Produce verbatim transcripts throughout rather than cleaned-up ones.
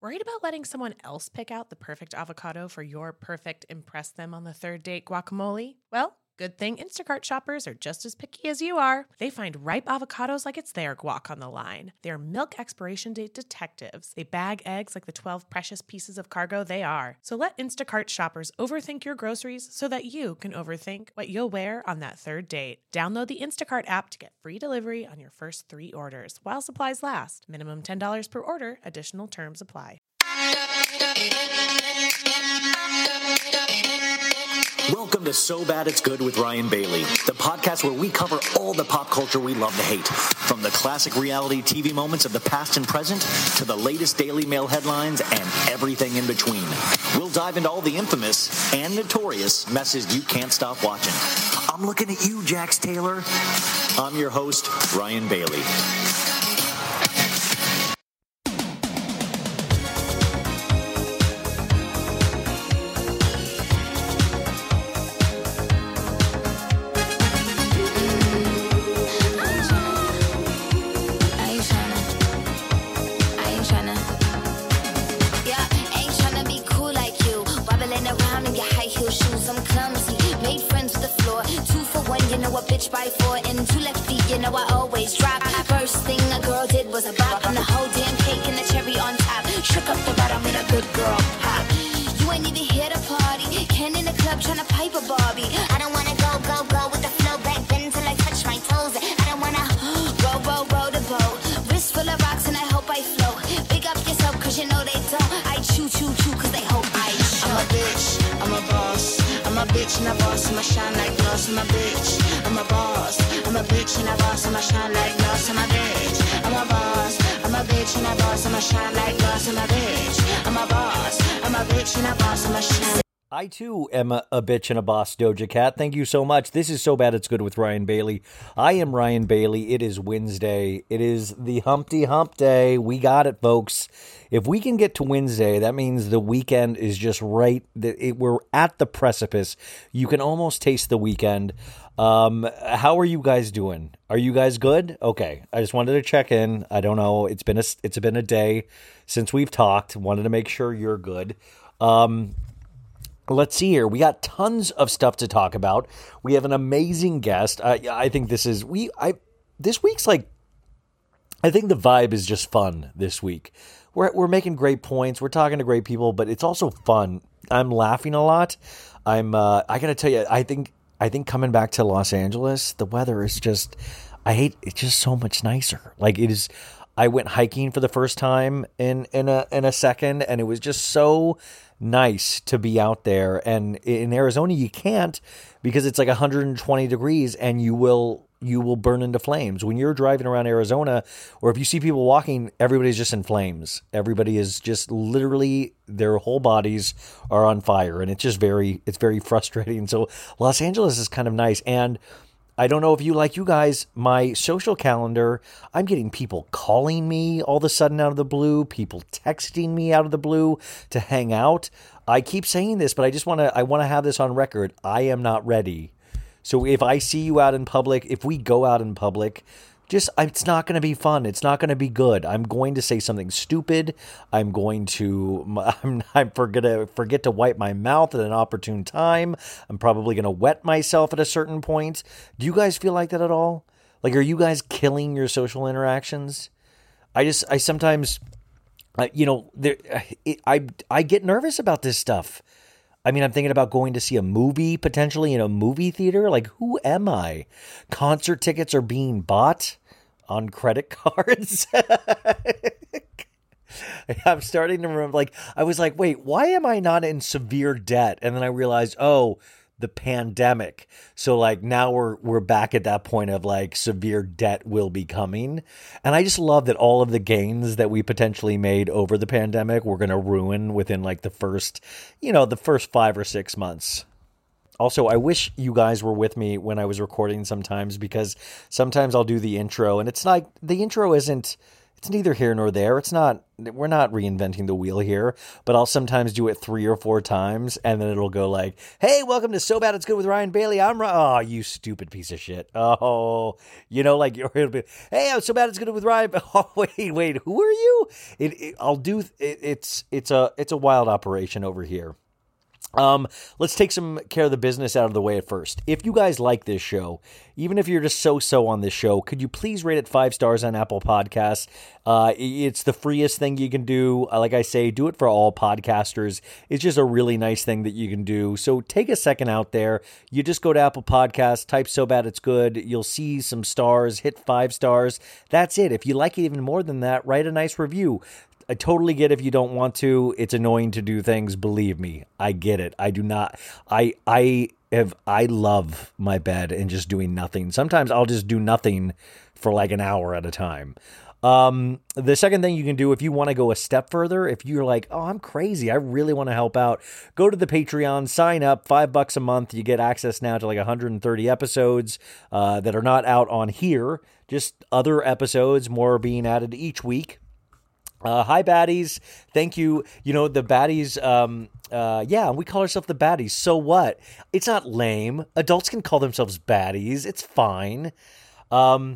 Worried about letting someone else pick out the perfect avocado for your perfect impress them on the third date guacamole? Well, good thing Instacart shoppers are just as picky as you are. They find ripe avocados like it's their guac on the line. They're milk expiration date detectives. They bag eggs like the twelve precious pieces of cargo they are. So let Instacart shoppers overthink your groceries so that you can overthink what you'll wear on that third date. Download the Instacart app to get free delivery on your first three orders while supplies last. Minimum ten dollars per order. Additional terms apply. Welcome to So Bad It's Good with Ryan Bailey, the podcast where we cover all the pop culture we love to hate, from the classic reality T V moments of the past and present to the latest Daily Mail headlines and everything in between. We'll dive into all the infamous and notorious messes you can't stop watching. I'm looking at you, Jax Taylor. I'm your host, Ryan Bailey. By four and two left feet, you know I always drop. First thing a girl did was a bop, and the whole damn cake and the cherry on top. Shook up the bottom with a good girl pop. You ain't even here to party. Ken in the club tryna pipe a Barbie. I don't wanna go, go, go with the flow back then till I touch my toes. I don't wanna row, row, row the boat. Wrist full of rocks and I hope I float. Big up yourself cause you know they don't. I chew, chew, chew cause they hope I show. I'm a bitch, I'm a boss. I'm a bitch and a boss, I'ma shine like gloss. I'm a bitch, I'm a boss. I'm a bitch and a boss, I'ma shine like gloss. I'm a bitch, I'm a boss. I'm a bitch and a boss, I'ma shine like gloss. I'm a bitch, I'm a boss. I'm a bitch and a boss, I'ma shine. I, too, am a, a bitch and a boss, Doja Cat. Thank you so much. This is So Bad It's Good with Ryan Bailey. I am Ryan Bailey. It is Wednesday. It is the Humpty Hump Day. We got it, folks. If we can get to Wednesday, that means the weekend is just right. It, we're at the precipice. You can almost taste the weekend. Um, how are you guys doing? Are you guys good? Okay. I just wanted to check in. I don't know. It's been a, it's been a day since we've talked. Wanted to make sure you're good. Um... Let's see here. We got tons of stuff to talk about. We have an amazing guest. I, I think this is we. I this week's like. I think the vibe is just fun this week. We're we're making great points. We're talking to great people, but it's also fun. I'm laughing a lot. I'm. Uh, I gotta tell you. I think. I think coming back to Los Angeles, the weather is just. I hate. It's just so much nicer. Like it is. I went hiking for the first time in in a in a second, and it was just so nice to be out there. And in Arizona you can't, because it's like one hundred twenty degrees and you will you will burn into flames when you're driving around Arizona. Or if you see people walking, everybody's just in flames. Everybody is just literally, their whole bodies are on fire, and it's just very it's very frustrating. So Los Angeles is kind of nice. And I don't know if you, like you guys, my social calendar, I'm getting people calling me all of a sudden out of the blue, people texting me out of the blue to hang out. I keep saying this, but I just want to, I want to have this on record. I am not ready. So if I see you out in public, if we go out in public, just, it's not going to be fun. It's not going to be good. I'm going to say something stupid. I'm going to, I'm, I'm going to forget to wipe my mouth at an opportune time. I'm probably going to wet myself at a certain point. Do you guys feel like that at all? Like, are you guys killing your social interactions? I just, I sometimes, uh, you know, there, it, I, I get nervous about this stuff. I mean, I'm thinking about going to see a movie, potentially in a movie theater. Like, who am I? Concert tickets are being bought on credit cards. I'm starting to remember, like, I was like, wait, why am I not in severe debt? And then I realized, oh, the pandemic. So like now we're we're back at that point of like severe debt will be coming. And I just love that all of the gains that we potentially made over the pandemic we're going to ruin within like the first, you know, the first five or six months. Also, I wish you guys were with me when I was recording sometimes, because sometimes I'll do the intro and it's like the intro isn't it's neither here nor there. It's not, we're not reinventing the wheel here, but I'll sometimes do it three or four times and then it'll go like, hey, welcome to So Bad It's Good with Ryan Bailey. I'm, Ryan. Oh, you stupid piece of shit. Oh, you know, like, it'll be, hey, I'm So Bad It's Good with Ryan. Oh, wait, wait, who are you? It, it I'll do, it, it's, it's a, it's a wild operation over here. Um, let's take some care of the business out of the way at first. If you guys like this show, even if you're just so-so on this show, could you please rate it five stars on Apple Podcasts? Uh, it's the freest thing you can do. Like I say, do it for all podcasters. It's just a really nice thing that you can do. So take a second out there. You just go to Apple Podcasts, type So Bad It's Good. You'll see some stars, hit five stars. That's it. If you like it even more than that, write a nice review. I totally get if you don't want to. It's annoying to do things. Believe me, I get it. I do not. I I have. I love my bed and just doing nothing. Sometimes I'll just do nothing for like an hour at a time. Um, the second thing you can do if you want to go a step further, if you're like, oh, I'm crazy, I really want to help out, go to the Patreon, sign up, five bucks a month. You get access now to like one hundred thirty episodes uh, that are not out on here. Just other episodes, more being added each week. Uh, hi, baddies. Thank you. You know, the baddies, um, uh, yeah, we call ourselves the baddies. So what? It's not lame. Adults can call themselves baddies. It's fine. Um,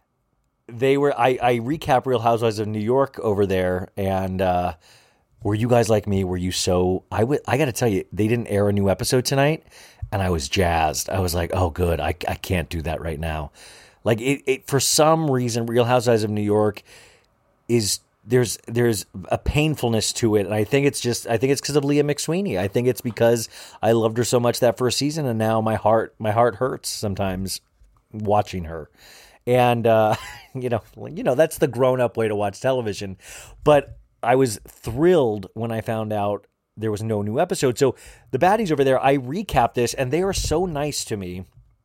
they were, I, I recap Real Housewives of New York over there. And, uh, were you guys like me? Were you so, I would, I got to tell you, they didn't air a new episode tonight and I was jazzed. I was like, oh, good. I, I can't do that right now. Like it, it, for some reason, Real Housewives of New York is, There's there's a painfulness to it, and I think it's just I think it's because of Leah McSweeney. I think it's because I loved her so much that first season, and now my heart my heart hurts sometimes watching her. And uh, you know, you know that's the grown up way to watch television. But I was thrilled when I found out there was no new episode. So the baddies over there, I recapped this, and they are so nice to me.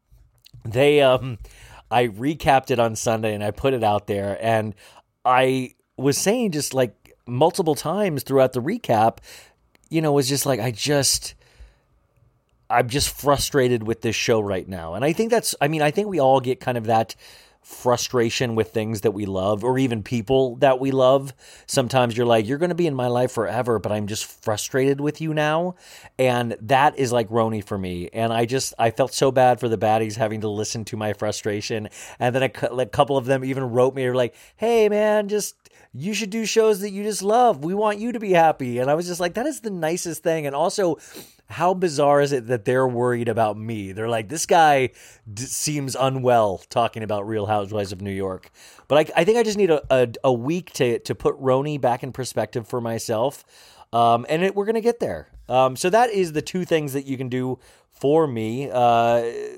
They um, I recapped it on Sunday, and I put it out there, and I. was saying just like multiple times throughout the recap, you know, was just like, I just, I'm just frustrated with this show right now. And I think that's, I mean, I think we all get kind of that frustration with things that we love or even people that we love. Sometimes you're like, you're going to be in my life forever, but I'm just frustrated with you now. And that is like Roni for me. And I just, I felt so bad for the baddies having to listen to my frustration. And then a, a couple of them even wrote me, they were like, hey man, just, you should do shows that you just love. We want you to be happy. And I was just like, that is the nicest thing. And also, how bizarre is it that they're worried about me? They're like, this guy d- seems unwell talking about Real Housewives of New York. But I, I think I just need a, a, a week to, to put Roni back in perspective for myself. Um, and it, we're going to get there. Um, so that is the two things that you can do for me. Uh,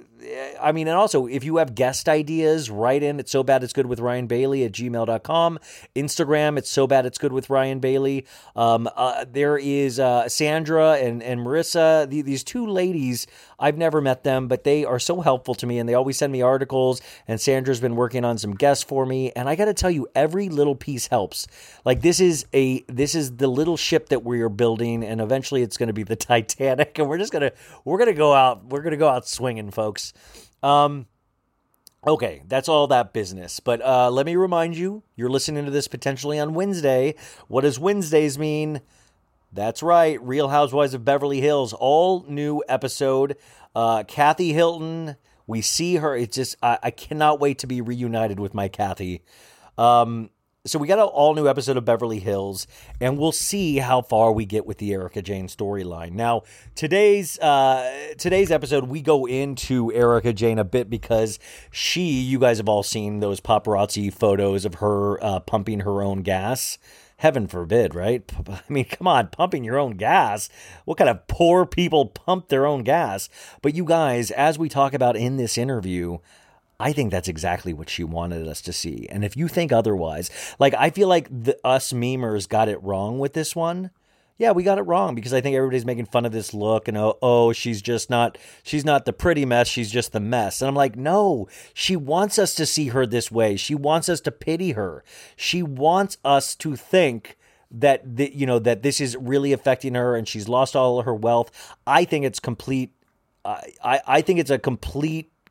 I mean, and also, if you have guest ideas, write in at So Bad It's Good with Ryan Bailey at gmail dot com. Instagram, it's So Bad It's Good with Ryan Bailey. Um, uh, there is uh, Sandra and, and Marissa, the, these two ladies. I've never met them, but they are so helpful to me, and they always send me articles, and Sandra's been working on some guests for me, and I got to tell you, every little piece helps. Like, this is a this is the little ship that we are building, and eventually it's going to be the Titanic, and we're just going to, we're going to go out, we're going to go out swinging, folks. Um, okay, that's all that business. But uh, let me remind you, you're listening to this potentially on Wednesday. What does Wednesdays mean? That's right, Real Housewives of Beverly Hills, all new episode. Uh, Kathy Hilton, we see her. It's just, I, I cannot wait to be reunited with my Kathy. Um, so we got an all new episode of Beverly Hills, and we'll see how far we get with the Erika Jayne storyline. Now, today's uh, today's episode, we go into Erika Jayne a bit because she, you guys have all seen those paparazzi photos of her uh, pumping her own gas. Heaven forbid, right? I mean, come on, pumping your own gas. What kind of poor people pump their own gas? But you guys, as we talk about in this interview, I think that's exactly what she wanted us to see. And if you think otherwise, like, I feel like the, us memers got it wrong with this one. Yeah, we got it wrong because I think everybody's making fun of this look and, oh, oh, she's just not, she's not the pretty mess, she's just the mess. And I'm like, no, she wants us to see her this way. She wants us to pity her. She wants us to think that, the, you know, that this is really affecting her and she's lost all of her wealth. I think it's complete, uh, I, I think it's a complete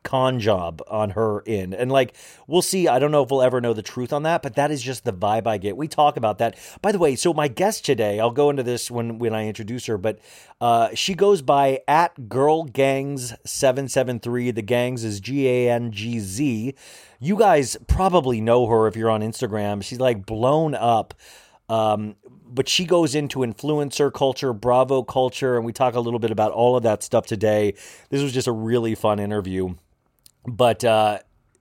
con job on her end. And like, we'll see. I don't know if we'll ever know the truth on that, but that is just the vibe I get. We talk about that. By the way, so my guest today, I'll go into this when, when I introduce her, but uh, she goes by at Girl Gangs seven seven three. The Gangs is G A N G Z. You guys probably know her if you're on Instagram. She's like blown up. Um, but she goes into influencer culture, Bravo culture, and we talk a little bit about all of that stuff today. This was just a really fun interview. But uh,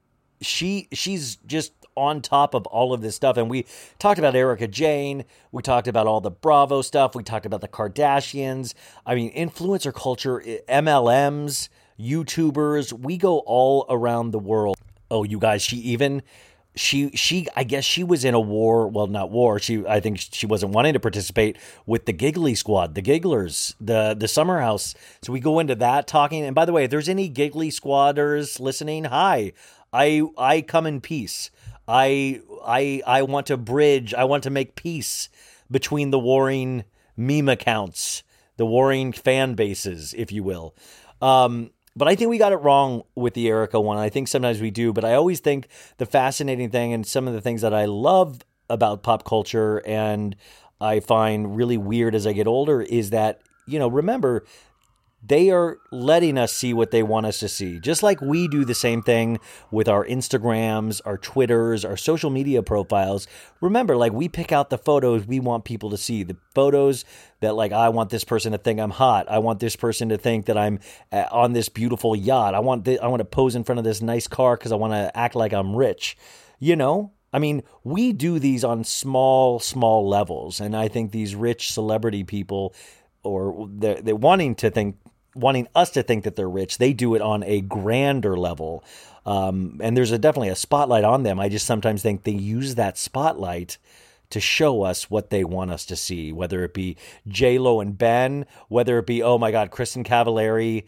she she's just on top of all of this stuff. And we talked about Erika Jayne. We talked about all the Bravo stuff. We talked about the Kardashians. I mean, influencer culture, M L Ms, YouTubers. We go all around the world. Oh, you guys, she even... She, she, I guess she was in a war. Well, not war. She, I think she wasn't wanting to participate with the Giggly Squad, the Gigglers, the, the Summer House. So we go into that talking. And by the way, if there's any Giggly Squadders listening, hi, I, I come in peace. I, I, I want to bridge. I want to make peace between the warring meme accounts, the warring fan bases, if you will. Um, But I think we got it wrong with the Erika one. I think sometimes we do. But I always think the fascinating thing and some of the things that I love about pop culture and I find really weird as I get older is that, you know, remember, they are letting us see what they want us to see. Just like we do the same thing with our Instagrams, our Twitters, our social media profiles. Remember, like we pick out the photos we want people to see. The photos that like, I want this person to think I'm hot. I want this person to think that I'm uh, on this beautiful yacht. I want th- I want to pose in front of this nice car because I want to act like I'm rich. You know? I mean, we do these on small, small levels. And I think these rich celebrity people, or they're, they're wanting to think, wanting us to think that they're rich, they do it on a grander level. Um, and there's a, definitely a spotlight on them. I just sometimes think they use that spotlight to show us what they want us to see, whether it be J-Lo and Ben, whether it be, oh my God, Kristen Cavallari,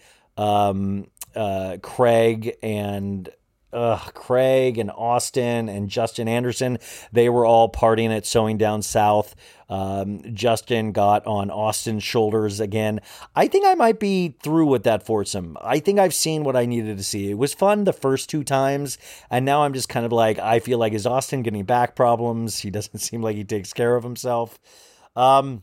um, uh, Craig and uh, Craig and Austin and Justin Anderson. They were all partying at Sewing Down South. Um, Justin got on Austin's shoulders again. I think I might be through with that foursome. I think I've seen what I needed to see. It was fun the first two times, and now I'm just kind of like, I feel like, is Austin getting back problems? He doesn't seem like he takes care of himself. Um,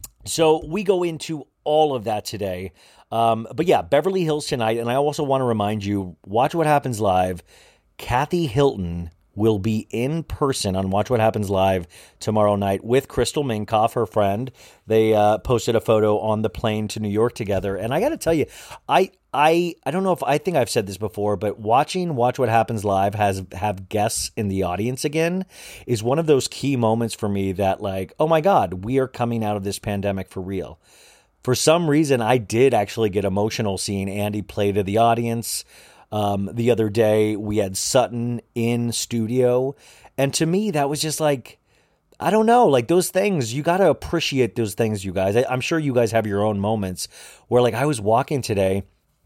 so we go into all of that today. Um, but yeah, Beverly Hills tonight, and I also want to remind you, Watch What Happens Live. Kathy Hilton will be in person on Watch What Happens Live tomorrow night with Crystal Minkoff, her friend. They uh, posted a photo on the plane to New York together. And I got to tell you, I I I don't know if I think I've said this before, but watching Watch What Happens Live has have guests in the audience again is one of those key moments for me that like, oh my God, we are coming out of this pandemic for real. For some reason, I did actually get emotional seeing Andy play to the audience. Um, the other day, we had Sutton in studio. And to me, that was just like, I don't know, like those things, you got to appreciate those things, you guys. I, I'm sure you guys have your own moments where like I was walking today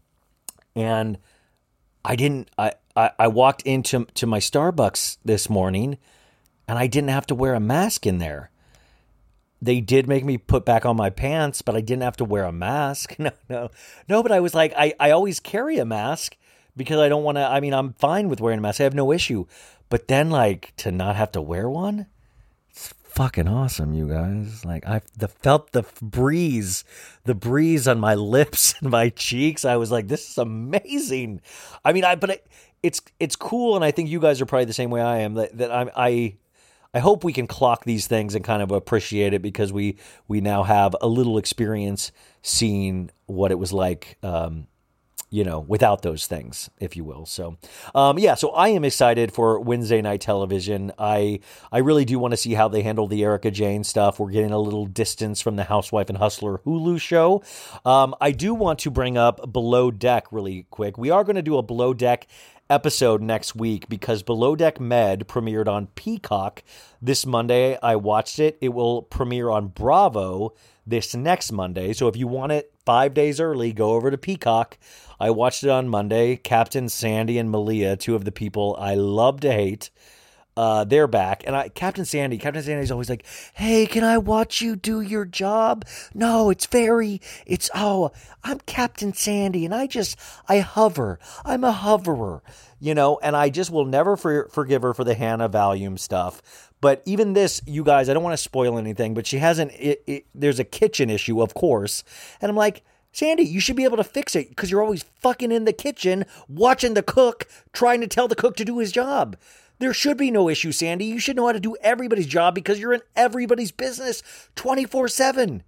and I didn't, I, I, I walked into to my Starbucks this morning and I didn't have to wear a mask in there. They did make me put back on my pants, but I didn't have to wear a mask. No, no, no. But I was like, I, I always carry a mask because I don't want to, I mean, I'm fine with wearing a mask. I have no issue. But then like to not have to wear one, it's fucking awesome, you guys. Like I the, felt the breeze, the breeze on my lips and my cheeks. I was like, this is amazing. I mean, I, but it, it's, it's cool. And I think you guys are probably the same way I am, that, that I, I, I hope we can clock these things and kind of appreciate it because we, we now have a little experience seeing what it was like, um, you know, without those things, if you will. So, um, yeah, so I am excited for Wednesday night television. I I really do want to see how they handle the Erika Jayne stuff. We're getting a little distance from the Housewife and Hustler Hulu show. Um, I do want to bring up Below Deck really quick. We are going to do a Below Deck episode next week because Below Deck Med premiered on Peacock this Monday. I watched it. It will premiere on Bravo this next Monday. So if you want it five days early, go over to Peacock. I watched it on Monday. Captain Sandy and Malia, two of the people I love to hate. Uh, they're back, and I, Captain Sandy, Captain Sandy's always like, "Hey, can I watch you do your job?" No, it's very, it's, oh, I'm Captain Sandy, and I just, I hover. I'm a hoverer, you know, and I just will never for, forgive her for the Hannah Valium stuff. But even this, you guys, I don't want to spoil anything, but she hasn't, it, it, there's a kitchen issue, of course, and I'm like, Sandy, you should be able to fix it, because you're always fucking in the kitchen, watching the cook, trying to tell the cook to do his job. There should be no issue, Sandy. You should know how to do everybody's job because you're in everybody's business twenty-four seven.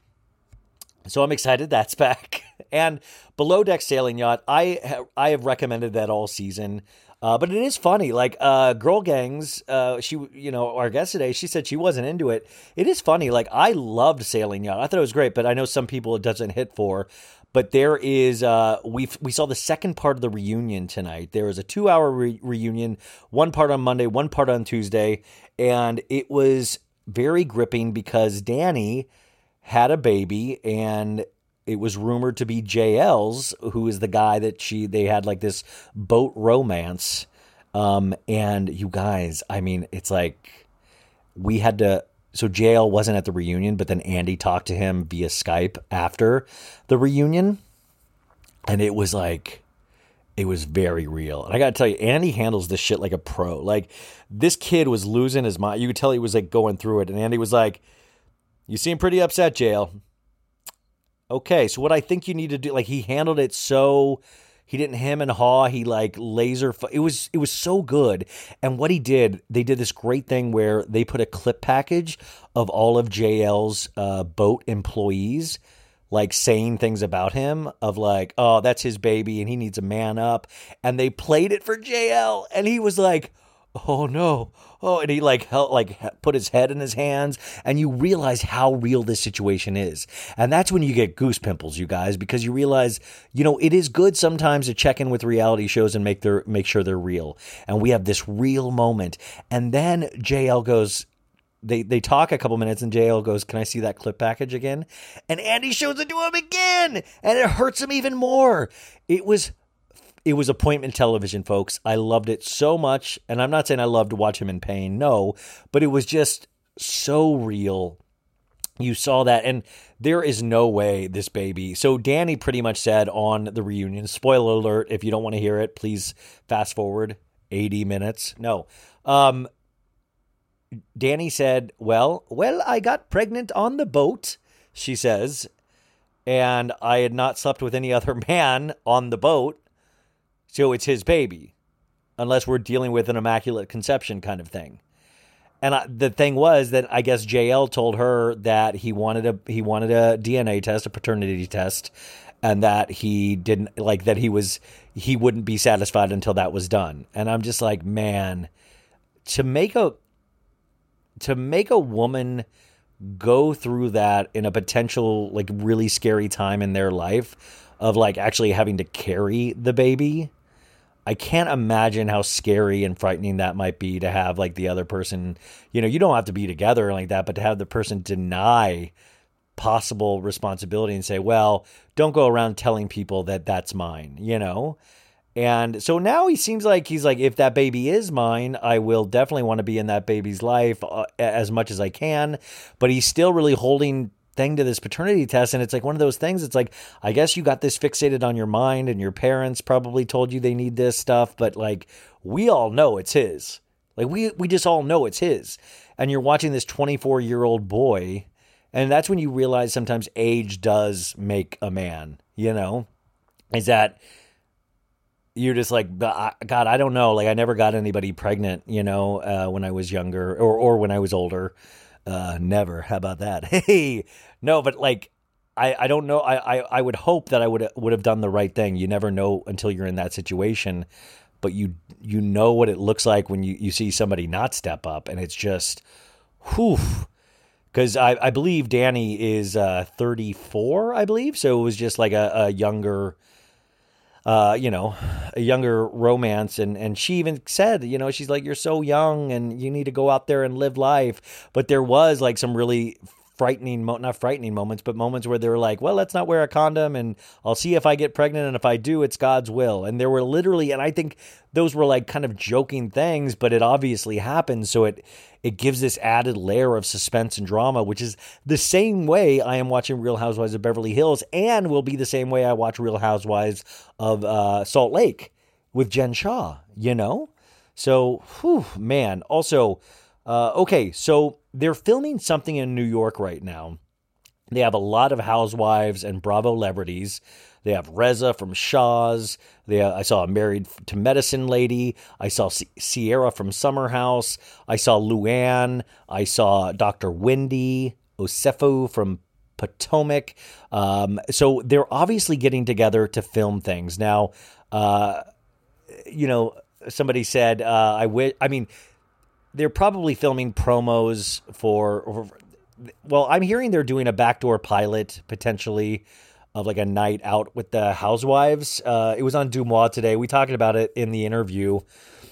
So I'm excited that's back. And Below Deck Sailing Yacht, I ha- I have recommended that all season. Uh, but it is funny. Like uh, Girl Gangs, uh, she, you know, our guest today, she said she wasn't into it. It is funny. Like I loved Sailing Yacht. I thought it was great, but I know some people it doesn't hit for. But there is, uh, we we saw the second part of the reunion tonight. There was a two-hour re- reunion, one part on Monday, one part on Tuesday, and it was very gripping because Danny had a baby, and it was rumored to be J L's, who is the guy that she they had like this boat romance. Um, and you guys, I mean, it's like we had to. So J L wasn't at the reunion, but then Andy talked to him via Skype after the reunion. And it was like, it was very real. And I got to tell you, Andy handles this shit like a pro. Like this kid was losing his mind. You could tell he was like going through it. And Andy was like, "You seem pretty upset, J L. Okay, so what I think you need to do, like he handled it so... He didn't hem and haw. He like laser. It was it was so good. And what he did, they did this great thing where they put a clip package of all of J L's uh, boat employees, like saying things about him of like, oh, that's his baby and he needs a man up. And they played it for J L, and he was like, oh no. Oh, and he like held, like put his head in his hands, and you realize how real this situation is. And that's when you get goose pimples, you guys, because you realize, you know, it is good sometimes to check in with reality shows and make their make sure they're real. And we have this real moment. And then J L goes, they they talk a couple minutes, and J L goes, "Can I see that clip package again?" And Andy shows it to him again, and it hurts him even more. It was It was appointment television, folks. I loved it so much. And I'm not saying I loved to watch him in pain. No, but it was just so real. You saw that. And there is no way this baby. So Danny pretty much said on the reunion, spoiler alert, if you don't want to hear it, please fast forward eighty minutes. No. Um, Danny said, well, well, I got pregnant on the boat, she says. And I had not slept with any other man on the boat. So it's his baby, unless we're dealing with an immaculate conception kind of thing. And I, the thing was that I guess J L told her that he wanted a he wanted a D N A test, a paternity test, and that he didn't like that he was he wouldn't be satisfied until that was done. And I'm just like, man, to make a to make a woman go through that in a potential like really scary time in their life of like actually having to carry the baby. I can't imagine how scary and frightening that might be to have like the other person, you know, you don't have to be together like that, but to have the person deny possible responsibility and say, well, don't go around telling people that that's mine, you know? And so now he seems like he's like, if that baby is mine, I will definitely want to be in that baby's life uh, as much as I can, but he's still really holding thing to this paternity test. And it's like one of those things. It's like, I guess you got this fixated on your mind and your parents probably told you they need this stuff, but like, we all know it's his. Like we, we just all know it's his. And you're watching this twenty-four year old boy. And that's when you realize sometimes age does make a man, you know, is that you're just like, God, I don't know. Like I never got anybody pregnant, you know, uh, when I was younger or, or when I was older. Uh, never. How about that? Hey, no, but like, I, I don't know. I, I, I would hope that I would would have done the right thing. You never know until you're in that situation, but you you know what it looks like when you, you see somebody not step up, and it's just, whew. Because I, I believe Danny is uh, thirty-four, I believe, so it was just like a, a younger. Uh, you know, a younger romance. And, and she even said, you know, she's like, you're so young and you need to go out there and live life. But there was like some really frightening, mo- not frightening moments, but moments where they were like, well, let's not wear a condom and I'll see if I get pregnant. And if I do, it's God's will. And there were literally, and I think those were like kind of joking things, but it obviously happened. So it, it gives this added layer of suspense and drama, which is the same way I am watching Real Housewives of Beverly Hills, and will be the same way I watch Real Housewives of uh, Salt Lake with Jen Shah, you know? So, whew, man. Also, uh, okay, so they're filming something in New York right now. They have a lot of housewives and Bravo celebrities. They have Reza from Shaw's. They, uh, I saw a Married to Medicine lady. I saw C- Sierra from Summer House. I saw Luann. I saw Doctor Wendy Osefo from Potomac. Um, so they're obviously getting together to film things. Now, uh, you know, somebody said, uh, I wish, I mean, they're probably filming promos for, or, well, I'm hearing they're doing a backdoor pilot potentially of like a night out with the housewives. Uh, it was on Dumois today. We talked about it in the interview,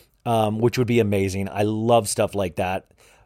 um, which would be amazing. I love stuff like that.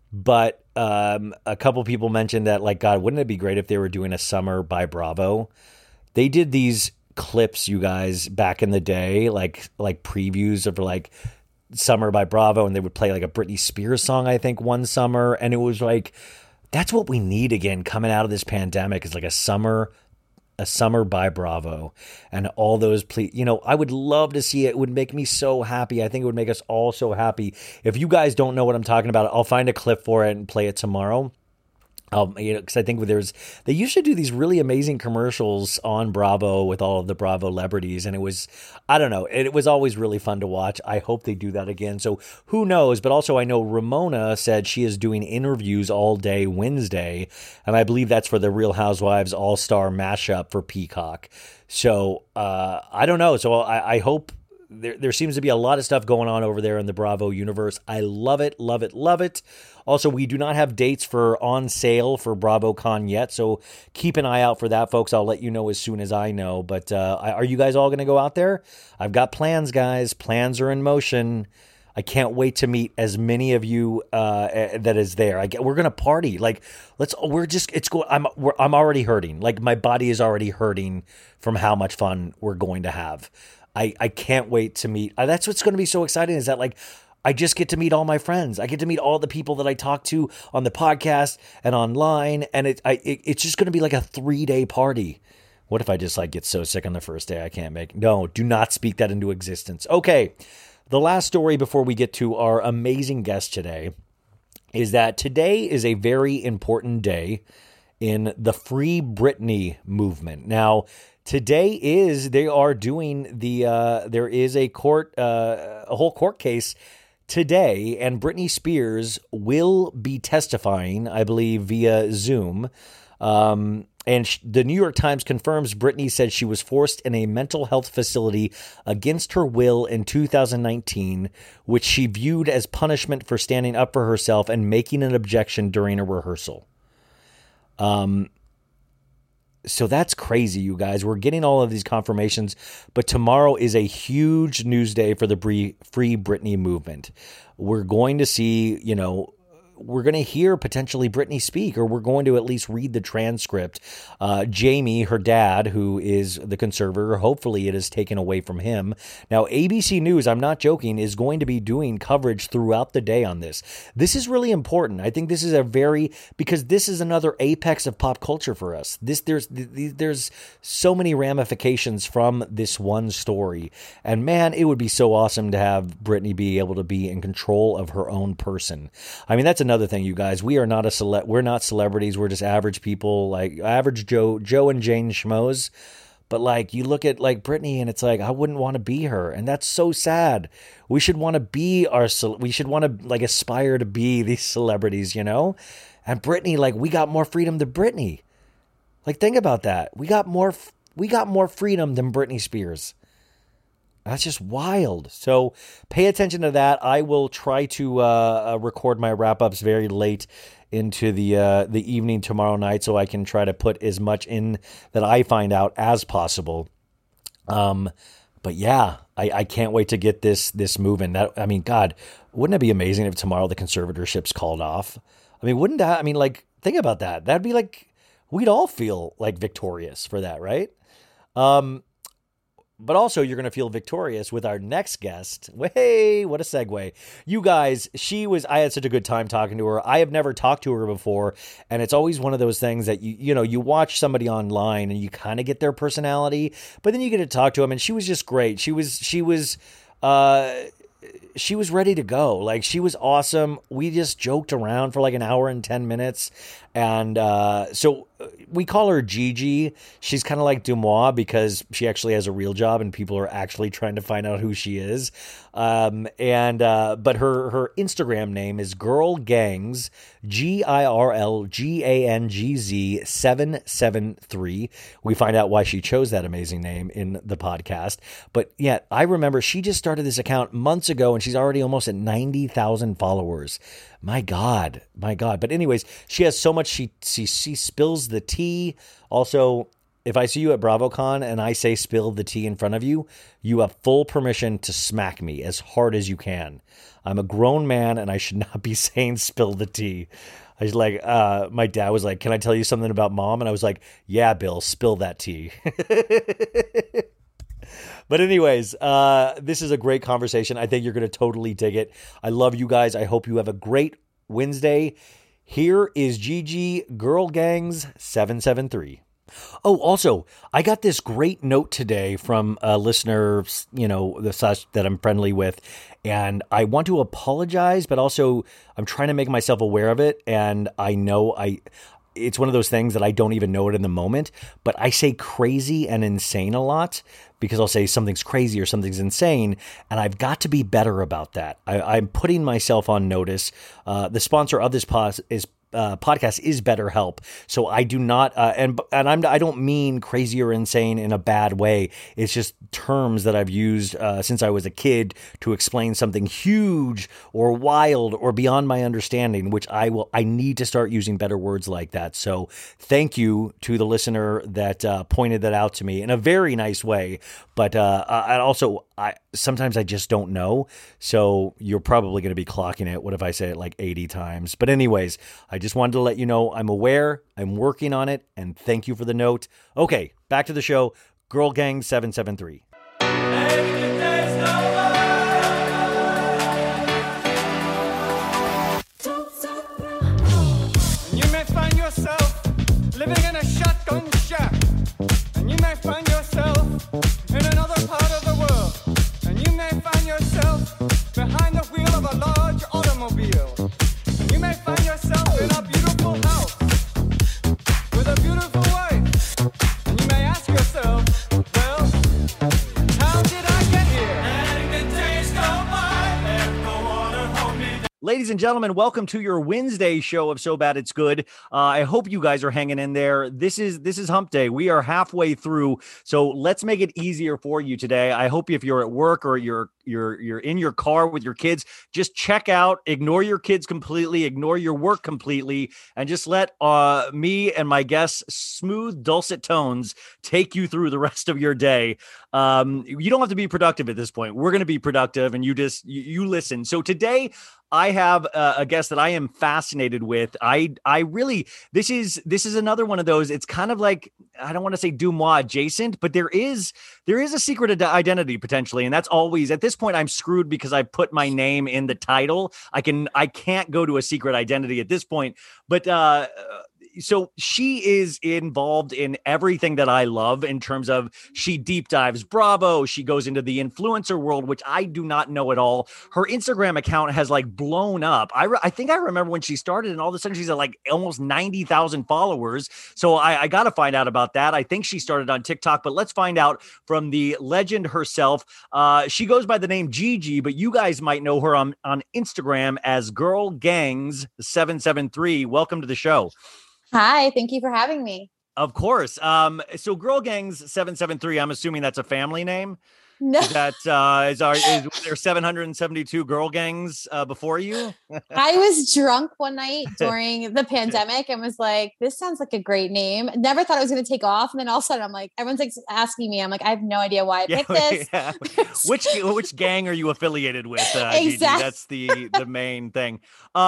But um, a couple people mentioned that, like, God, wouldn't it be great if they were doing a Summer by Bravo? They did these clips, you guys, back in the day, like like previews of like Summer by Bravo, and they would play like a Britney Spears song, I think, one summer. And it was like, that's what we need again coming out of this pandemic, is like a summer a summer by Bravo, and all those, ple- you know, I would love to see it. It would make me so happy. I think it would make us all so happy. If you guys don't know what I'm talking about, I'll find a clip for it and play it tomorrow. Um, you know, because I think there's, they used to do these really amazing commercials on Bravo with all of the Bravo celebrities, and it was, I don't know, it, it was always really fun to watch. I hope they do that again. So who knows? But also, I know Ramona said she is doing interviews all day Wednesday, and I believe that's for the Real Housewives All-Star mashup for Peacock. So uh, I don't know. So I, I hope. There, there seems to be a lot of stuff going on over there in the Bravo universe. I love it, love it, love it. Also, we do not have dates for on sale for BravoCon yet, so keep an eye out for that, folks. I'll let you know as soon as I know. But uh, are you guys all going to go out there? I've got plans, guys. Plans are in motion. I can't wait to meet as many of you uh, that is there. I get, we're gonna party. Like, let's. We're just. It's going. I'm. We're, I'm already hurting. Like, my body is already hurting from how much fun we're going to have. I, I can't wait to meet. Uh, that's what's going to be so exciting, is that, like, I just get to meet all my friends. I get to meet all the people that I talk to on the podcast and online. And it, I, it it's just going to be like a three day party. What if I just like get so sick on the first day I can't make? No, do not speak that into existence. Okay. The last story before we get to our amazing guest today is that today is a very important day in the Free Britney movement. Now, today is, they are doing the, uh, there is a court, uh, a whole court case today, and Britney Spears will be testifying, I believe, via Zoom. Um, and sh- the New York Times confirms Britney said she was forced in a mental health facility against her will in two thousand nineteen, which she viewed as punishment for standing up for herself and making an objection during a rehearsal. Um, So that's crazy, you guys. We're getting all of these confirmations, but tomorrow is a huge news day for the Free Britney movement. We're going to see, you know, we're going to hear potentially Britney speak, or we're going to at least read the transcript. Uh, Jamie, her dad, who is the conservator, hopefully it is taken away from him. Now, A B C News, I'm not joking, is going to be doing coverage throughout the day on this. This is really important. I think this is a very, because this is another apex of pop culture for us. This there's there's so many ramifications from this one story. And man, it would be so awesome to have Britney be able to be in control of her own person. I mean, that's another Another thing, you guys, we are not a cele- we're not celebrities. We're just average people, like average Joe, Joe and Jane schmoes. But like, you look at like Britney, and it's like, I wouldn't want to be her, and that's so sad. We should want to be our, we should want to like aspire to be these celebrities, you know. And Britney, like, we got more freedom than Britney. Like, think about that. We got more, we got more freedom than Britney Spears. That's just wild. So pay attention to that. I will try to uh, record my wrap-ups very late into the uh, the evening tomorrow night, so I can try to put as much in that I find out as possible. Um, but yeah, I, I can't wait to get this this moving. That I mean, God, wouldn't it be amazing if tomorrow the conservatorship's called off? I mean, wouldn't that? I mean, like, think about that. That'd be like, we'd all feel like victorious for that, right? Um, But also, you're going to feel victorious with our next guest. Hey, what a segue. You guys, she was, I had such a good time talking to her. I have never talked to her before. And it's always one of those things that, you you know, you watch somebody online and you kind of get their personality, but then you get to talk to them. And she was just great. She was, she was, uh, she was ready to go. Like, she was awesome. We just joked around for like an hour and ten minutes. And uh, so we call her Gigi. She's kind of like Dumois because she actually has a real job and people are actually trying to find out who she is. Um, and uh, but her her Instagram name is Girl Gangs, G I R L G A N G Z seven seven three. We find out why she chose that amazing name in the podcast. But yeah, I remember she just started this account months ago and she's already almost at ninety thousand followers. My God, my God. But anyways, she has so much. She, she, she spills the tea. Also, if I see you at BravoCon and I say spill the tea in front of you, you have full permission to smack me as hard as you can. I'm a grown man and I should not be saying spill the tea. I was like, uh, my dad was like, can I tell you something about mom? And I was like, yeah, Bill, spill that tea. But anyways, uh, this is a great conversation. I think you're going to totally dig it. I love you guys. I hope you have a great Wednesday. Here is Gigi, Girl Gangs seven seven three. Oh, also, I got this great note today from a listener, you know, the such that I'm friendly with, and I want to apologize, but also I'm trying to make myself aware of it, and I know I... it's one of those things that I don't even know it in the moment, but I say crazy and insane a lot because I'll say something's crazy or something's insane, and I've got to be better about that. I, I'm putting myself on notice. Uh, the sponsor of this pos is Uh, podcast is BetterHelp. So I do not, uh, and and I'm I don't mean crazy or insane in a bad way. It's just terms that I've used uh, since I was a kid to explain something huge or wild or beyond my understanding, which I will. I need to start using better words like that. So thank you to the listener that uh, pointed that out to me in a very nice way. But uh, I also, I sometimes I just don't know. So you're probably going to be clocking it. What if I say it like eighty times? But anyways, I just wanted to let you know I'm aware, I'm working on it, and thank you for the note. Okay, back to the show. Girl Gang seven seven three. You may find yourself living in a shotgun shack, and you may find yourself in another part of the world, and you may find yourself behind the wheel of a large automobile. You may find yourself in a beautiful house with a beautiful wife. And you may ask yourself, well, how did I get here? And the days go by and no one to hold me down. Ladies and gentlemen, welcome to your Wednesday show of So Bad It's Good. Uh, I hope you guys are hanging in there. This is this is Hump Day. We are halfway through, so let's make it easier for you today. I hope if you're at work or you're you're you're in your car with your kids, just check out, ignore your kids completely, ignore your work completely, and just let uh, me and my guests' smooth, dulcet tones take you through the rest of your day. Um, you don't have to be productive at this point. We're going to be productive, and you just you, you listen. So today, I have a, a guest that I am fascinated with. I I really this is this is another one of those. It's kind of like, I don't want to say Dumois adjacent, but there is there is a secret ad- identity potentially, and that's always at this point I'm screwed because I put my name in the title. I can I can't go to a secret identity at this point, but uh, so she is involved in everything that I love in terms of she deep dives Bravo. She goes into the influencer world, which I do not know at all. Her Instagram account has like blown up. I, re- I think I remember when she started and all of a sudden she's at like almost ninety thousand followers. So I, I got to find out about that. I think she started on TikTok, but let's find out from the legend herself. Uh, she goes by the name Gigi, but you guys might know her on, on Instagram as Girl Gangs seven seven three. Welcome to the show. Hi, thank you for having me. Of course. Um, so Girl Gangs seven seven three, I'm assuming that's a family name. No, Is that uh, is, our, is there seven hundred seventy-two girl gangs uh, before you? I was drunk one night during the pandemic and was like, this sounds like a great name. Never thought it was going to take off. And then all of a sudden I'm like, everyone's like asking me, I'm like, I have no idea why I Yeah, picked this. yeah. Which which gang are you affiliated with? Uh, Exactly. Gigi? That's the the main thing. Um,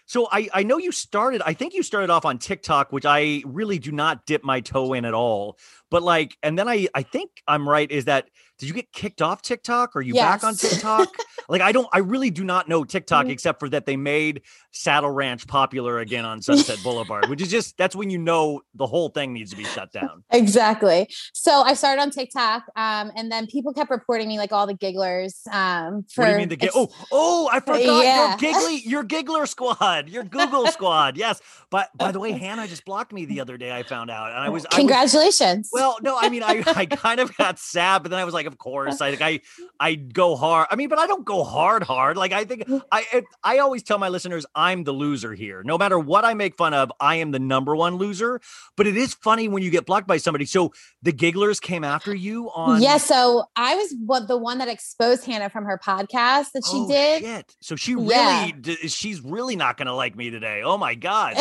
So I, I know you started, I think you started off on TikTok, which I really do not dip my toe in at all. But like, and then I, I think I'm right, is that, did you get kicked off TikTok? Are you Yes. back on TikTok? Like, I don't, I really do not know TikTok except for that they made Saddle Ranch popular again on Sunset Boulevard, which is just, that's when you know the whole thing needs to be shut down. Exactly. So I started on TikTok, um, and then people kept reporting me, like all the gigglers. Um, for What do you mean the, gi- oh, oh, I forgot Yeah. your giggly, your giggler squad, your Google squad. Yes. But by the way, Hannah just blocked me the other day, I found out. And I was, I was Congratulations. Well, no, I mean, I, I kind of got sad, but then I was like, of course, I I I go hard. I mean, but I don't go hard, hard. Like I think I I always tell my listeners, I'm the loser here. No matter what I make fun of, I am the number one loser. But it is funny when you get blocked by somebody. So the gigglers came after you on. Yeah. So I was what the one that exposed Hannah from her podcast that she Oh, did. shit. So she really, Yeah. d- she's really not going to like me today. Oh my God.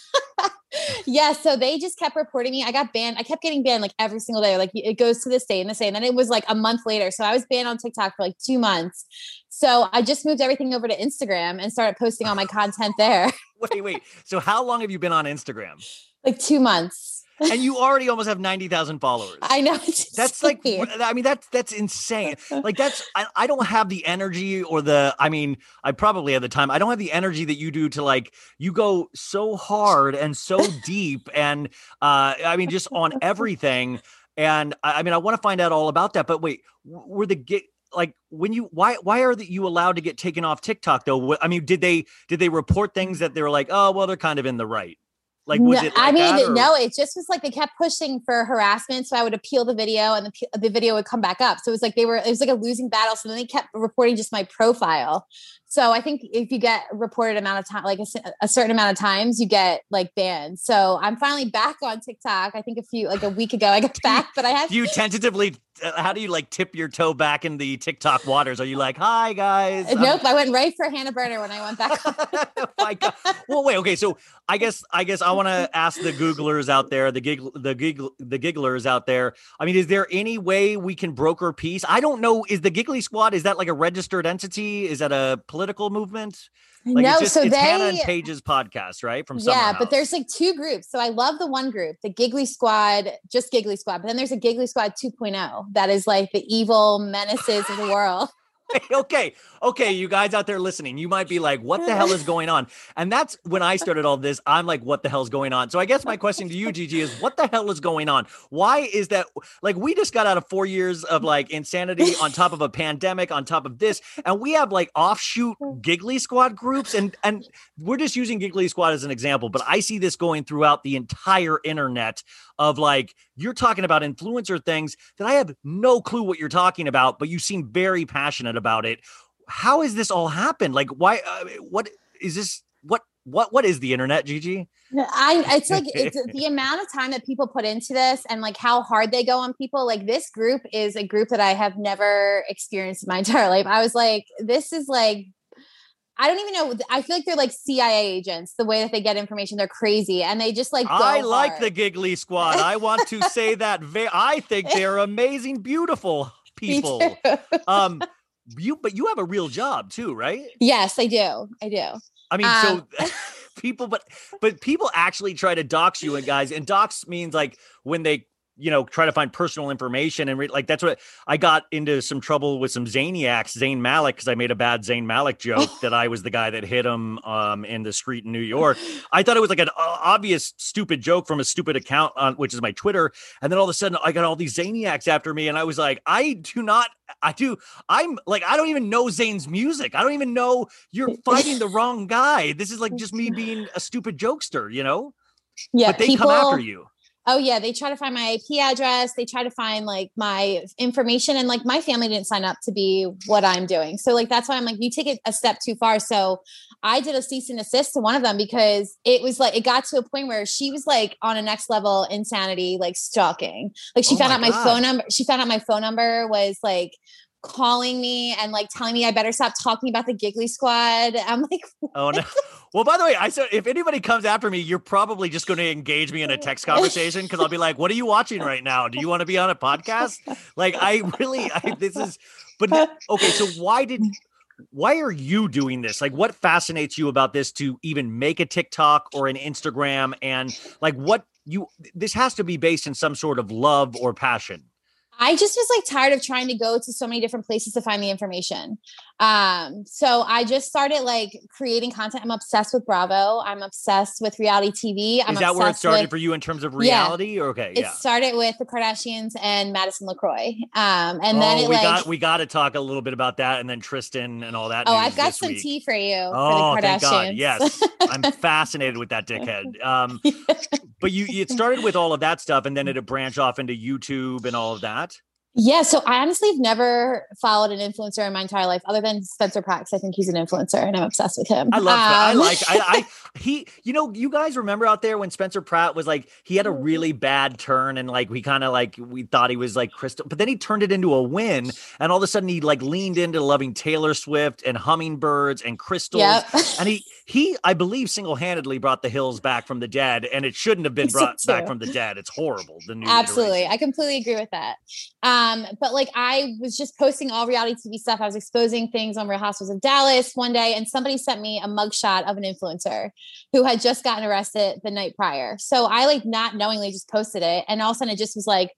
Yeah, so they just kept reporting me. I got banned. I kept getting banned like every single day. Like it goes to this day and this day. And then it was like a month later. So I was banned on TikTok for like two months. So I just moved everything over to Instagram and started posting all my content there. Wait, wait. So how long have you been on Instagram? Like two months. And you already almost have ninety thousand followers. I know. It's That's like, insane. I mean, that's, that's insane. Like that's, I, I don't have the energy or the, I mean, I probably have the time. I don't have the energy that you do to like, you go so hard and so deep. And uh, I mean, just on everything. And I, I mean, I want to find out all about that, but wait, were the gig, like when you, why, why are the, you allowed to get taken off TikTok though? What, I mean, did they, did they report things that they were like, oh, well, they're kind of in the right? Like, was No, it like I mean, that, or- no, it just was like they kept pushing for harassment. So I would appeal the video and the, p- the video would come back up. So it was like they were, it was like a losing battle. So then they kept reporting just my profile. So I think if you get reported amount of time, like a, c- a certain amount of times, you get like banned. So I'm finally back on TikTok. I think a few, like a week ago, I got back, but I had Do you tentatively, uh, how do you like tip your toe back in the TikTok waters? Are you like, hi guys? I'm- Nope, I went right for Hannah Burner when I went back. Oh my God. Well, wait, okay. So I guess, I guess I want to ask the Googlers out there, the gig, the gig, the gigglers out there. I mean, is there any way we can broker peace? I don't know. Is the Giggly Squad, is that like a registered entity? Is that a political movement? Like no, it's just, so it's they, Hannah and Paige's podcast, right? From Summer yeah, House. but there's like two groups. So I love the one group, the Giggly Squad, just Giggly Squad. But then there's a Giggly Squad two point oh that is like the evil menaces of the world. okay. Okay. You guys out there listening, you might be like, what the hell is going on? And that's when I started all this. I'm like, what the hell's going on? So I guess my question to you, Gigi, is what the hell is going on? Why is that? Like, we just got out of four years of like insanity on top of a pandemic, on top of this. And we have like offshoot Giggly Squad groups. And, and we're just using Giggly Squad as an example, but I see this going throughout the entire internet of like, you're talking about influencer things that I have no clue what you're talking about, but you seem very passionate about it. How has this all happened? Like, why, uh, what is this? What, what, what is the internet, Gigi? I, it's like, it's the amount of time that people put into this and like how hard they go on people. Like this group is a group that I have never experienced in my entire life. I was like, this is like, I don't even know. I feel like they're like C I A agents, the way that they get information. They're crazy. And they just like, go I like hard. the Giggly Squad. I want to say that ve- I think they're amazing, beautiful Me people. too. Um, you, but you have a real job too, right? Yes, I do. I do. I mean, Um, so people, but, but people actually try to dox you, and guys, and dox means like when they, you know, try to find personal information and re- like, that's what I got into some trouble with some Zaniacs, Zayn Malik, because I made a bad Zayn Malik joke that I was the guy that hit him um, in the street in New York. I thought it was like an uh, obvious stupid joke from a stupid account on, which is my Twitter. And then all of a sudden I got all these Zaniacs after me. And I was like, I do not, I do. I'm like, I don't even know Zayn's music. I don't even know. You're fighting the wrong guy. This is like just me being a stupid jokester, you know? Yeah. But they people, come after you. Oh yeah, they try to find my I P address. They try to find like my information, and like my family didn't sign up to be what I'm doing. So like that's why I'm like, you take it a step too far. So I did a cease and desist to one of them because it was like it got to a point where she was like on a next level insanity, like stalking. Like she Oh found my out my God. phone number. She found out my phone number was like calling me and like telling me I better stop talking about the Giggly Squad. I'm like, Oh no. Well, by the way, I said if anybody comes after me, you're probably just going to engage me in a text conversation because I'll be like, "What are you watching right now? Do you want to be on a podcast?" Like, I really, I, this is. But okay, so why did why are you doing this? Like, what fascinates you about this to even make a TikTok or an Instagram? And like, what you, this has to be based in some sort of love or passion. I just was like tired of trying to go to so many different places to find the information. Um, so I just started like creating content. I'm obsessed with Bravo. I'm obsessed with reality T V. I'm Is that where it started with, for you in terms of reality? Yeah. Or okay, it yeah. started with the Kardashians and Madison LaCroix. Um, and oh, then it we like got we got to talk a little bit about that, and then Tristan and all that. Oh, news I've got this some week. tea for you. Oh, for the Kardashians. thank God! Yes, I'm fascinated with that dickhead. Um, but you, it started with all of that stuff, and then it branched off into YouTube and all of that. Yeah. So I honestly have never followed an influencer in my entire life other than Spencer Pratt. I think he's an influencer and I'm obsessed with him. I love, um, I like, I, I, he, you know, you guys remember out there when Spencer Pratt was like, he had a really bad turn and like, we kind of like, we thought he was like Crystal, but then he turned it into a win. And all of a sudden he like leaned into loving Taylor Swift and hummingbirds and crystals. Yep. And he, he, I believe single-handedly brought the Hills back from the dead, and it shouldn't have been brought back from the dead. It's horrible. The new Absolutely. iteration. I completely agree with that. Um, but like, I was just posting all reality T V stuff. I was exposing things on Real Housewives of Dallas one day, and somebody sent me a mugshot of an influencer who had just gotten arrested the night prior. So I like not knowingly just posted it. And all of a sudden it just was like,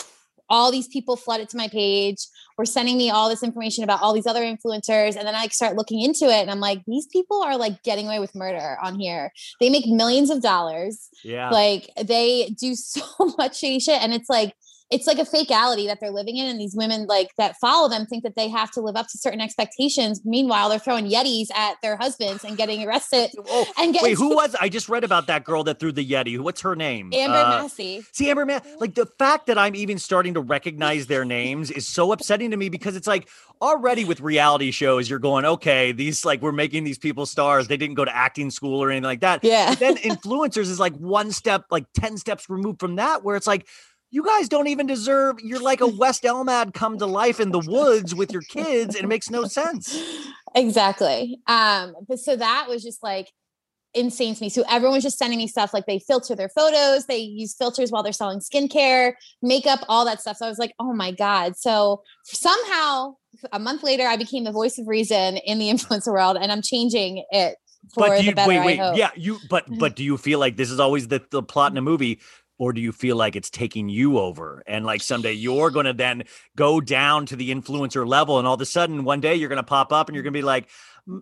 all these people flooded to my page, were sending me all this information about all these other influencers. And then I like start looking into it and I'm like, these people are like getting away with murder on here. They make millions of dollars. Yeah. Like they do so much shady shit. And it's like, it's like a fakeality that they're living in. And these women like that follow them think that they have to live up to certain expectations. Meanwhile, they're throwing Yetis at their husbands and getting arrested. Oh, and getting- wait, who was, I just read about that girl that threw the Yeti. What's her name? Amber uh, Massey. See, Amber Massey, like the fact that I'm even starting to recognize their names is so upsetting to me because it's like already with reality shows, you're going, okay, these like, we're making these people stars. They didn't go to acting school or anything like that. Yeah. But then influencers is like one step, like ten steps removed from that, where it's like, you guys don't even deserve, you're like a West Elmad come to life in the woods with your kids, and it makes no sense. Exactly. Um, but so that was just like insane to me. So everyone was just sending me stuff like they filter their photos, they use filters while they're selling skincare, makeup, all that stuff. So I was like, oh my God. So somehow a month later, I became the voice of reason in the influencer world, and I'm changing it for but do you, the better, wait, wait, I hope. yeah, you, but, but do you feel like this is always the, the plot in a movie? Or do you feel like it's taking you over and like someday you're going to then go down to the influencer level and all of a sudden one day you're going to pop up and you're going to be like,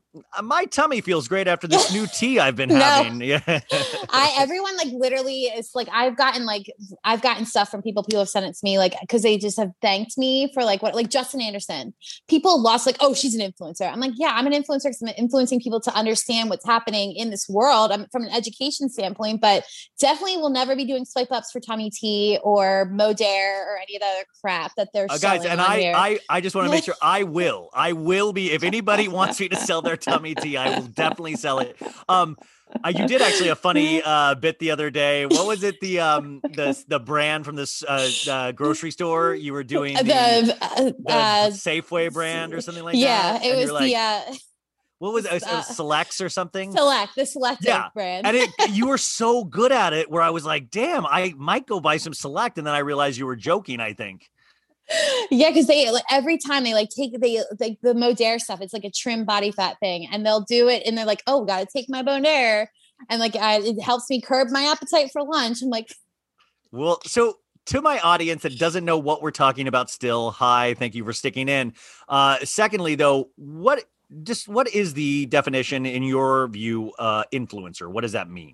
my tummy feels great after this new tea I've been no. having. Yeah. I, everyone like literally is like, I've gotten like, I've gotten stuff from people, people have sent it to me, like, cause they just have thanked me for like what, like Justin Anderson, people lost like, oh, she's an influencer. I'm like, yeah, I'm an influencer because I'm influencing people to understand what's happening in this world. I'm from an education standpoint, but definitely will never be doing swipe ups for tummy tea or Modere or any of the other crap that they're uh, guys. And I, here. I, I just want to make sure I will, I will be, if anybody wants me to sell their tummy tea, I will definitely sell it. Um, uh, you did actually a funny uh, bit the other day. What was it? The um the the brand from this uh, uh, grocery store you were doing the, the, uh, the uh, Safeway brand or something like yeah, that. Yeah, it and was like, the uh, what was it? It was uh, Selects or something? Select, the Selective yeah. brand. And it, you were so good at it where I was like, damn, I might go buy some Select. And then I realized you were joking, I think. Yeah, because they like every time they like take they like the Modere stuff, it's like a trim body fat thing, and they'll do it, and they're like, "Oh, gotta take my Modere," and like I, it helps me curb my appetite for lunch. I'm like, well, so to my audience that doesn't know what we're talking about, still, hi, thank you for sticking in. Uh, secondly, though, what just what is the definition in your view, uh, influencer? What does that mean?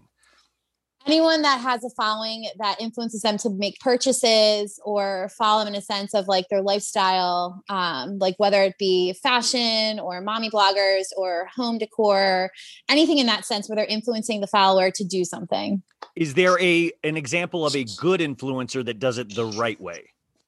Anyone that has a following that influences them to make purchases or follow them in a sense of like their lifestyle, um, like whether it be fashion or mommy bloggers or home decor, anything in that sense where they're influencing the follower to do something. Is there a an example of a good influencer that does it the right way?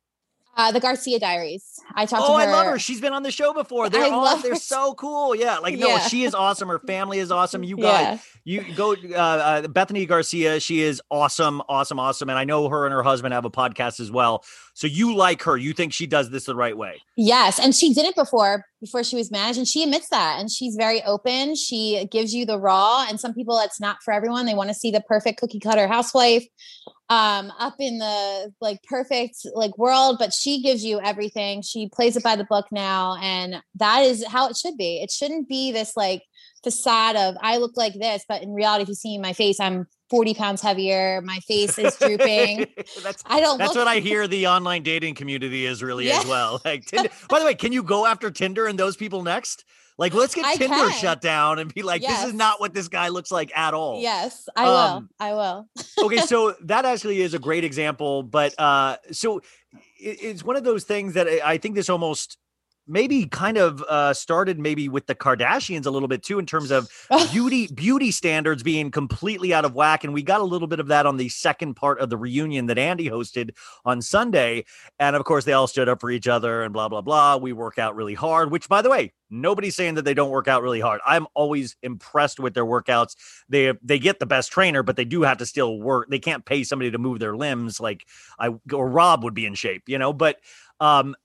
Uh, the Garcia Diaries. I talked oh, to her. I love her. She's been on the show before. They're I all, love they're her. so cool. Yeah. Like, no, Yeah. she is awesome. Her family is awesome. You guys, yeah. you go, uh, uh, Bethany Garcia. She is awesome, awesome, awesome. And I know her and her husband have a podcast as well. So you like her. You think she does this the right way. Yes. And she did it before, before she was managed. And she admits that. And she's very open. She gives you the raw. And some people, it's not for everyone. They want to see the perfect cookie cutter housewife. um up in the like perfect like world, but she gives you everything. She plays it by the book now, and that is how it should be. It shouldn't be this like facade of I look like this, but in reality, if you see my face, I'm forty pounds heavier. My face is drooping. that's I don't that's look- what I hear the online dating community is really Yeah. as well. Like Tinder. By the way, can you go after Tinder and those people next? Like, let's get I Tinder can. shut down and be like, this Yes. is not what this guy looks like at all. Yes, I Um, will. I will. Okay, so that actually is a great example, but uh, so it, it's one of those things that I, I think this almost maybe kind of uh, started maybe with the Kardashians a little bit too, in terms of beauty beauty standards being completely out of whack. And we got a little bit of that on the second part of the reunion that Andy hosted on Sunday. And of course, they all stood up for each other and blah, blah, blah. We work out really hard, which, by the way, nobody's saying that they don't work out really hard. I'm always impressed with their workouts. They they get the best trainer, but they do have to still work. They can't pay somebody to move their limbs like I or Rob would be in shape, you know, but um,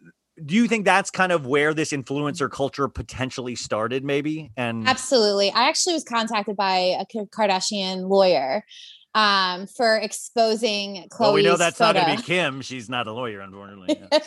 do you think that's kind of where this influencer culture potentially started maybe? And Absolutely. I actually was contacted by a K- Kardashian lawyer um, for exposing Khloe's well, we know that's photo. not going to be Kim. She's not a lawyer, unfortunately. Yeah.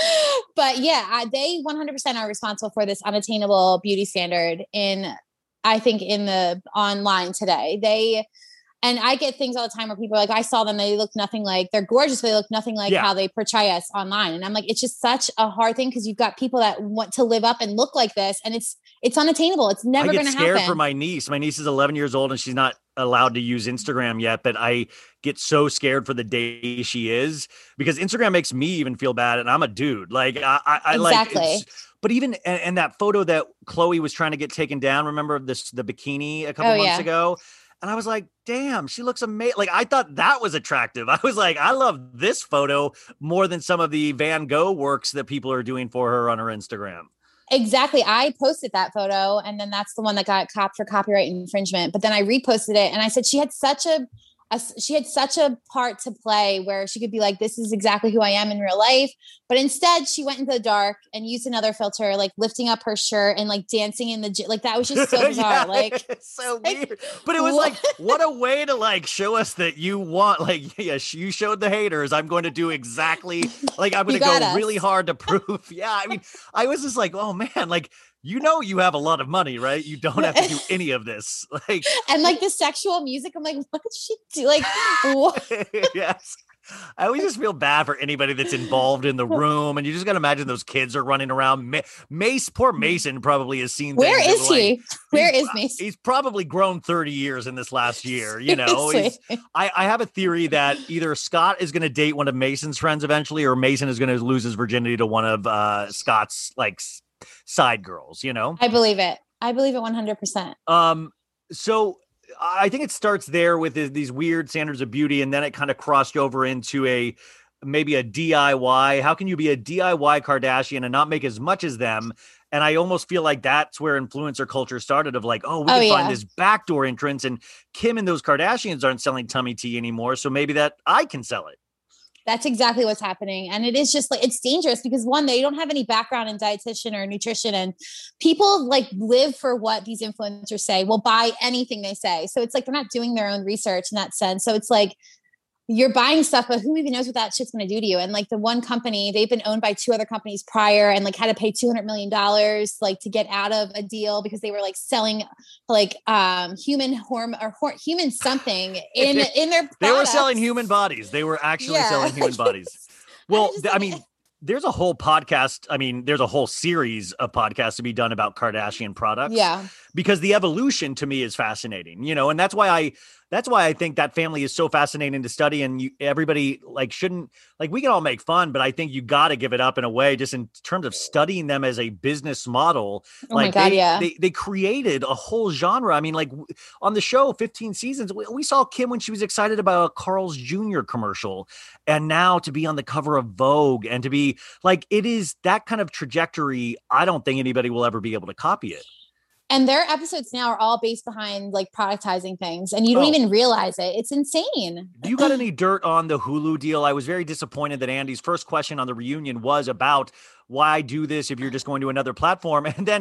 But yeah, I, they one hundred percent are responsible for this unattainable beauty standard in, I think, in the online today. They, and I get things all the time where people are like, I saw them, they look nothing like, they're gorgeous, but they look nothing like Yeah. how they portray us online. And I'm like, it's just such a hard thing because you've got people that want to live up and look like this, and it's it's unattainable. It's never I going get to scared happen. for my niece. My niece is eleven years old and she's not allowed to use Instagram yet, but I get so scared for the day she is because Instagram makes me even feel bad. And I'm a dude. Like I, I, I Exactly. like, it's, but even, and, and that photo that Khloe was trying to get taken down, remember this, the bikini a couple Oh, months yeah. ago. And I was like, damn, she looks amazing. Like, I thought that was attractive. I was like, I love this photo more than some of the Van Gogh works that people are doing for her on her Instagram. Exactly. I posted that photo, and then that's the one that got copped for copyright infringement. But then I reposted it, and I said she had such a, a she had such a part to play where she could be like, "This is exactly who I am in real life." But instead, she went into the dark and used another filter, like lifting up her shirt and like dancing in the gy- like that was just so bizarre. Yeah, Like, it's so like, weird. But it was what? like, what a way to like show us that you want, like, yes, you showed the haters. I'm going to do exactly like I'm going You to go got us. really hard to prove. Yeah, I mean, I was just like, oh man, like you know, you have a lot of money, right? You don't have to do any of this, like, and like the sexual music. I'm like, what did she do? Like, what? yes. I always just feel bad for anybody that's involved in the room, and you just got to imagine those kids are running around. Ma- Mace, poor Mason, probably has seen. Where things is that, like, he? Where he's- is Mason? He's probably grown thirty years in this last year. You know, he's, Seriously. I, I have a theory that either Scott is going to date one of Mason's friends eventually, or Mason is going to lose his virginity to one of uh, Scott's like s- side girls. You know, I believe it. I believe it one hundred percent. um, so I think it starts there with the- these weird standards of beauty, and then it kind of crossed over into a maybe a D I Y. How can you be a D I Y Kardashian and not make as much as them? And I almost feel like that's where influencer culture started of like, oh, we Oh, can find yeah. this backdoor entrance, and Kim and those Kardashians aren't selling tummy tea anymore. So maybe that I can sell it. That's exactly what's happening. And it is just like, it's dangerous because one, they don't have any background in dietitian or nutrition, and people like live for what these influencers say, will buy anything they say. So it's like, they're not doing their own research in that sense. So it's like, you're buying stuff, but who even knows what that shit's going to do to you? And like the one company, they've been owned by two other companies prior and like had to pay two hundred million dollars like to get out of a deal because they were like selling like um human hormone or hor- human something in, in their products. They were selling human bodies. They were actually Yeah. selling human bodies. Well, just th- I like- mean, there's a whole podcast. I mean, there's a whole series of podcasts to be done about Kardashian products. Yeah. Because the evolution to me is fascinating, you know, and that's why I, that's why I think that family is so fascinating to study. And you, everybody like shouldn't like, we can all make fun, but I think you got to give it up in a way, just in terms of studying them as a business model. Oh my like God, they, yeah. they, they created a whole genre. I mean, like w- on the show, fifteen seasons, we, we saw Kim when she was excited about a Carl's Junior commercial, and now to be on the cover of Vogue and to be like, it is that kind of trajectory. I don't think anybody will ever be able to copy it. And their episodes now are all based behind like productizing things, and you don't Oh. even realize it. It's insane. Do you got any dirt on the Hulu deal? I was very disappointed that Andy's first question on the reunion was about why do this if you're just going to another platform. And then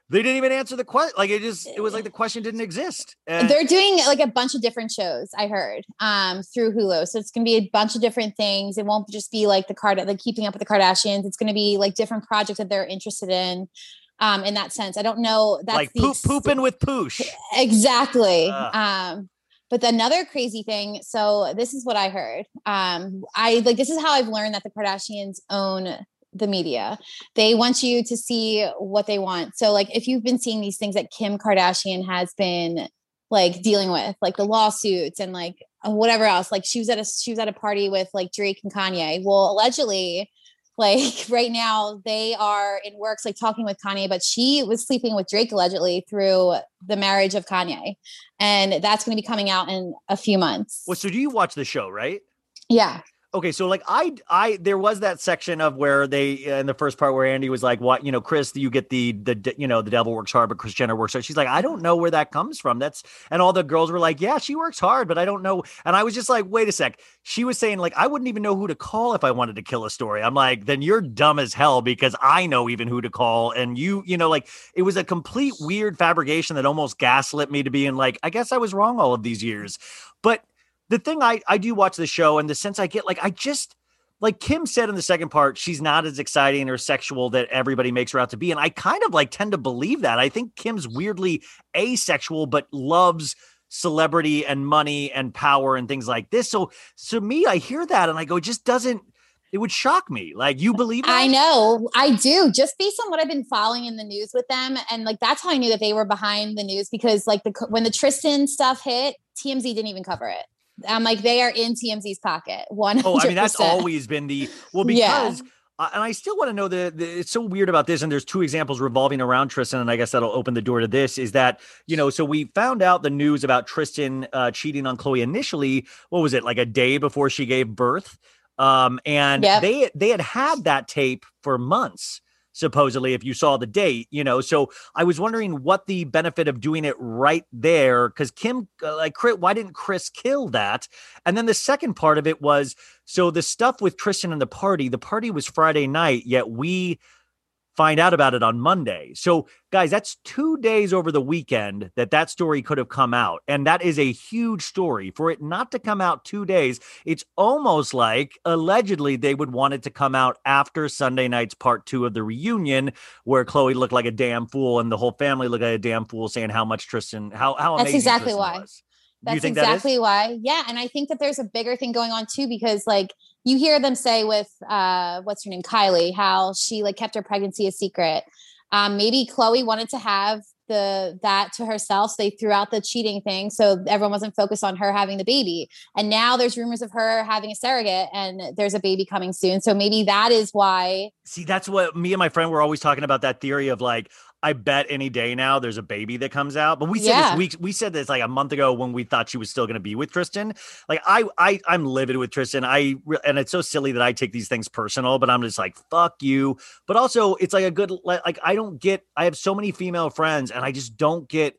They didn't even answer the question. Like it just, it was like the question didn't exist. And They're doing like a bunch of different shows, I heard, um, through Hulu. So it's going to be a bunch of different things. It won't just be like the card, like Keeping Up with the Kardashians. It's going to be like different projects that they're interested in. Um, in that sense, I don't know. That's like the poop, ex- pooping with Poosh. Exactly. Uh. Um, but another crazy thing. So this is what I heard. Um, I like, this is how I've learned that the Kardashians own the media. They want you to see what they want. So like, if you've been seeing these things that Kim Kardashian has been like dealing with, like the lawsuits and like whatever else, like she was at a, she was at a party with like Drake and Kanye. Well, allegedly, like right now they are in works, like talking with Kanye, but she was sleeping with Drake allegedly through the marriage of Kanye. And that's going to be coming out in a few months. Well, so do you watch the show, right? Yeah. Okay, so like I, I, there was that section of where they in the first part where Andy was like, "What, you know, Chris, you get the the you know the devil works hard, but Kris Jenner works hard." She's like, "I don't know where that comes from." That's and all the girls were like, "Yeah, she works hard, but I don't know." And I was just like, "Wait a sec." She was saying like, "I wouldn't even know who to call if I wanted to kill a story." I'm like, "Then you're dumb as hell because I know even who to call." And you, you know, like it was a complete weird fabrication that almost gaslit me to being like, "I guess I was wrong all of these years," but. The thing I, I do watch the show and the sense I get, like, I just, like Kim said in the second part, she's not as exciting or sexual that everybody makes her out to be. And I kind of like tend to believe that. I think Kim's weirdly asexual, but loves celebrity and money and power and things like this. So, so me, I hear that and I go, it just doesn't, it would shock me. Like, you believe that? I know, I do, just based on what I've been following in the news with them. And like, that's how I knew that they were behind the news because like the, when the Tristan stuff hit, T M Z didn't even cover it. I'm like, they are in T M Z's pocket. one hundred percent. Oh, I mean, that's always been the, well, because, Yeah. uh, and I still want to know the, the, it's so weird about this. And there's two examples revolving around Tristan. And I guess that'll open the door to this is that, you know, so we found out the news about Tristan uh, cheating on Khloe initially, what was it? Like a day before she gave birth. Um, and Yep. they, they had had that tape for months. Supposedly, if you saw the date, you know, so I was wondering what the benefit of doing it right there, because Kim, uh, like, why didn't Chris kill that? And then the second part of it was, so the stuff with Tristan and the party, the party was Friday night, yet we find out about it on Monday. So guys, that's two days over the weekend that that story could have come out. And that is a huge story for it not to come out two days. It's almost like allegedly they would want it to come out after Sunday night's part two of the reunion where Khloe looked like a damn fool and the whole family looked like a damn fool saying how much Tristan, how, how That's amazing exactly Tristan why. was. That's you think exactly that is? why. Yeah. And I think that there's a bigger thing going on too, because like you hear them say with, uh, what's her name? Kylie, how she like kept her pregnancy a secret. Um, maybe Khloe wanted to have the, that to herself. So they threw out the cheating thing. So everyone wasn't focused on her having the baby. And now there's rumors of her having a surrogate and there's a baby coming soon. So maybe that is why. See, that's what me and my friend were always talking about, that theory of like, I bet any day now there's a baby that comes out. But we said Yeah. this week, we said this like a month ago when we thought she was still going to be with Tristan. Like I, I, I'm livid with Tristan. I, and it's so silly that I take these things personal, but I'm just like, fuck you. But also it's like a good, like, I don't get, I have so many female friends and I just don't get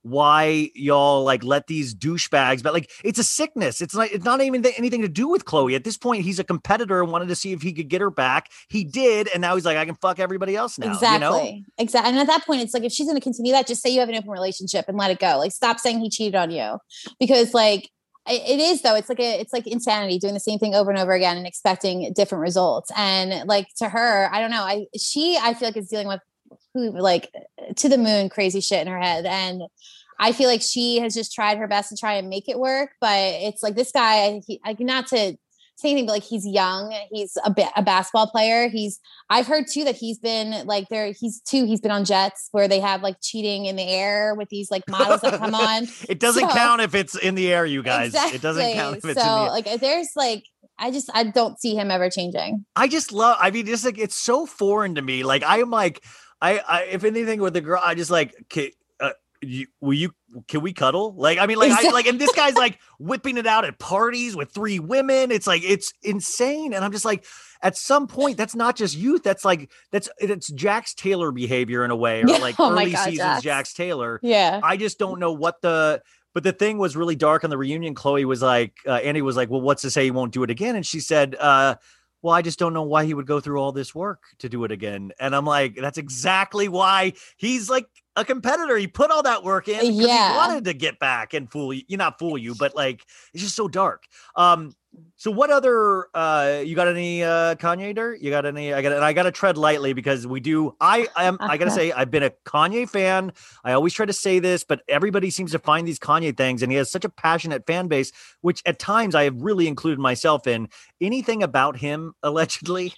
why y'all like let these douchebags, but like it's a sickness. It's like it's not even th- anything to do with Khloe. At this point, he's a competitor and wanted to see if he could get her back. He did, and now he's like, I can fuck everybody else now. Exactly. You know? Exactly. And at that point, it's like if she's going to continue that, just say you have an open relationship and let it go. Like stop saying he cheated on you, because like it, it is though. It's like a it's like insanity doing the same thing over and over again and expecting different results. And like to her, I don't know. I she I feel like is dealing with who like to the moon crazy shit in her head. And I feel like she has just tried her best to try and make it work, but it's like this guy, he, like not to say anything, but like he's young, he's a, ba- a basketball player. He's, I've heard too that he's been like there, he's too, he's been on jets where they have like cheating in the air with these like models that come on. It doesn't So- count if it's in the air, you guys. Exactly. It doesn't count if it's so, in the air. like there's like, I just, I don't see him ever changing. I just love, I mean, just like, it's so foreign to me. Like, I am like, I, I if anything with the girl, I just like, okay, uh, you, will you, can we cuddle? Like, I mean, like, I like, and this guy's like whipping it out at parties with three women. It's like, it's insane. And I'm just like, at some point, that's not just youth. That's like, that's, it's Jax Taylor behavior in a way, or like Oh my early God, seasons Jax. Jax Taylor. Yeah. I just don't know what the, but the thing was really dark on the reunion. Khloe was like, uh, Andy was like, well, what's to say he won't do it again? And she said, uh, well, I just don't know why he would go through all this work to do it again. And I'm like, that's exactly why he's like a competitor. He put all that work in because Yeah. he wanted to get back and fool you. You not fool you, but like it's just so dark. Um, so what other uh you got any uh Kanye dirt? You got any? I got and I got to tread lightly because we do. I am. I gotta say I've been a Kanye fan. I always try to say this, but everybody seems to find these Kanye things, and he has such a passionate fan base, which at times I have really included myself in. Anything about him allegedly?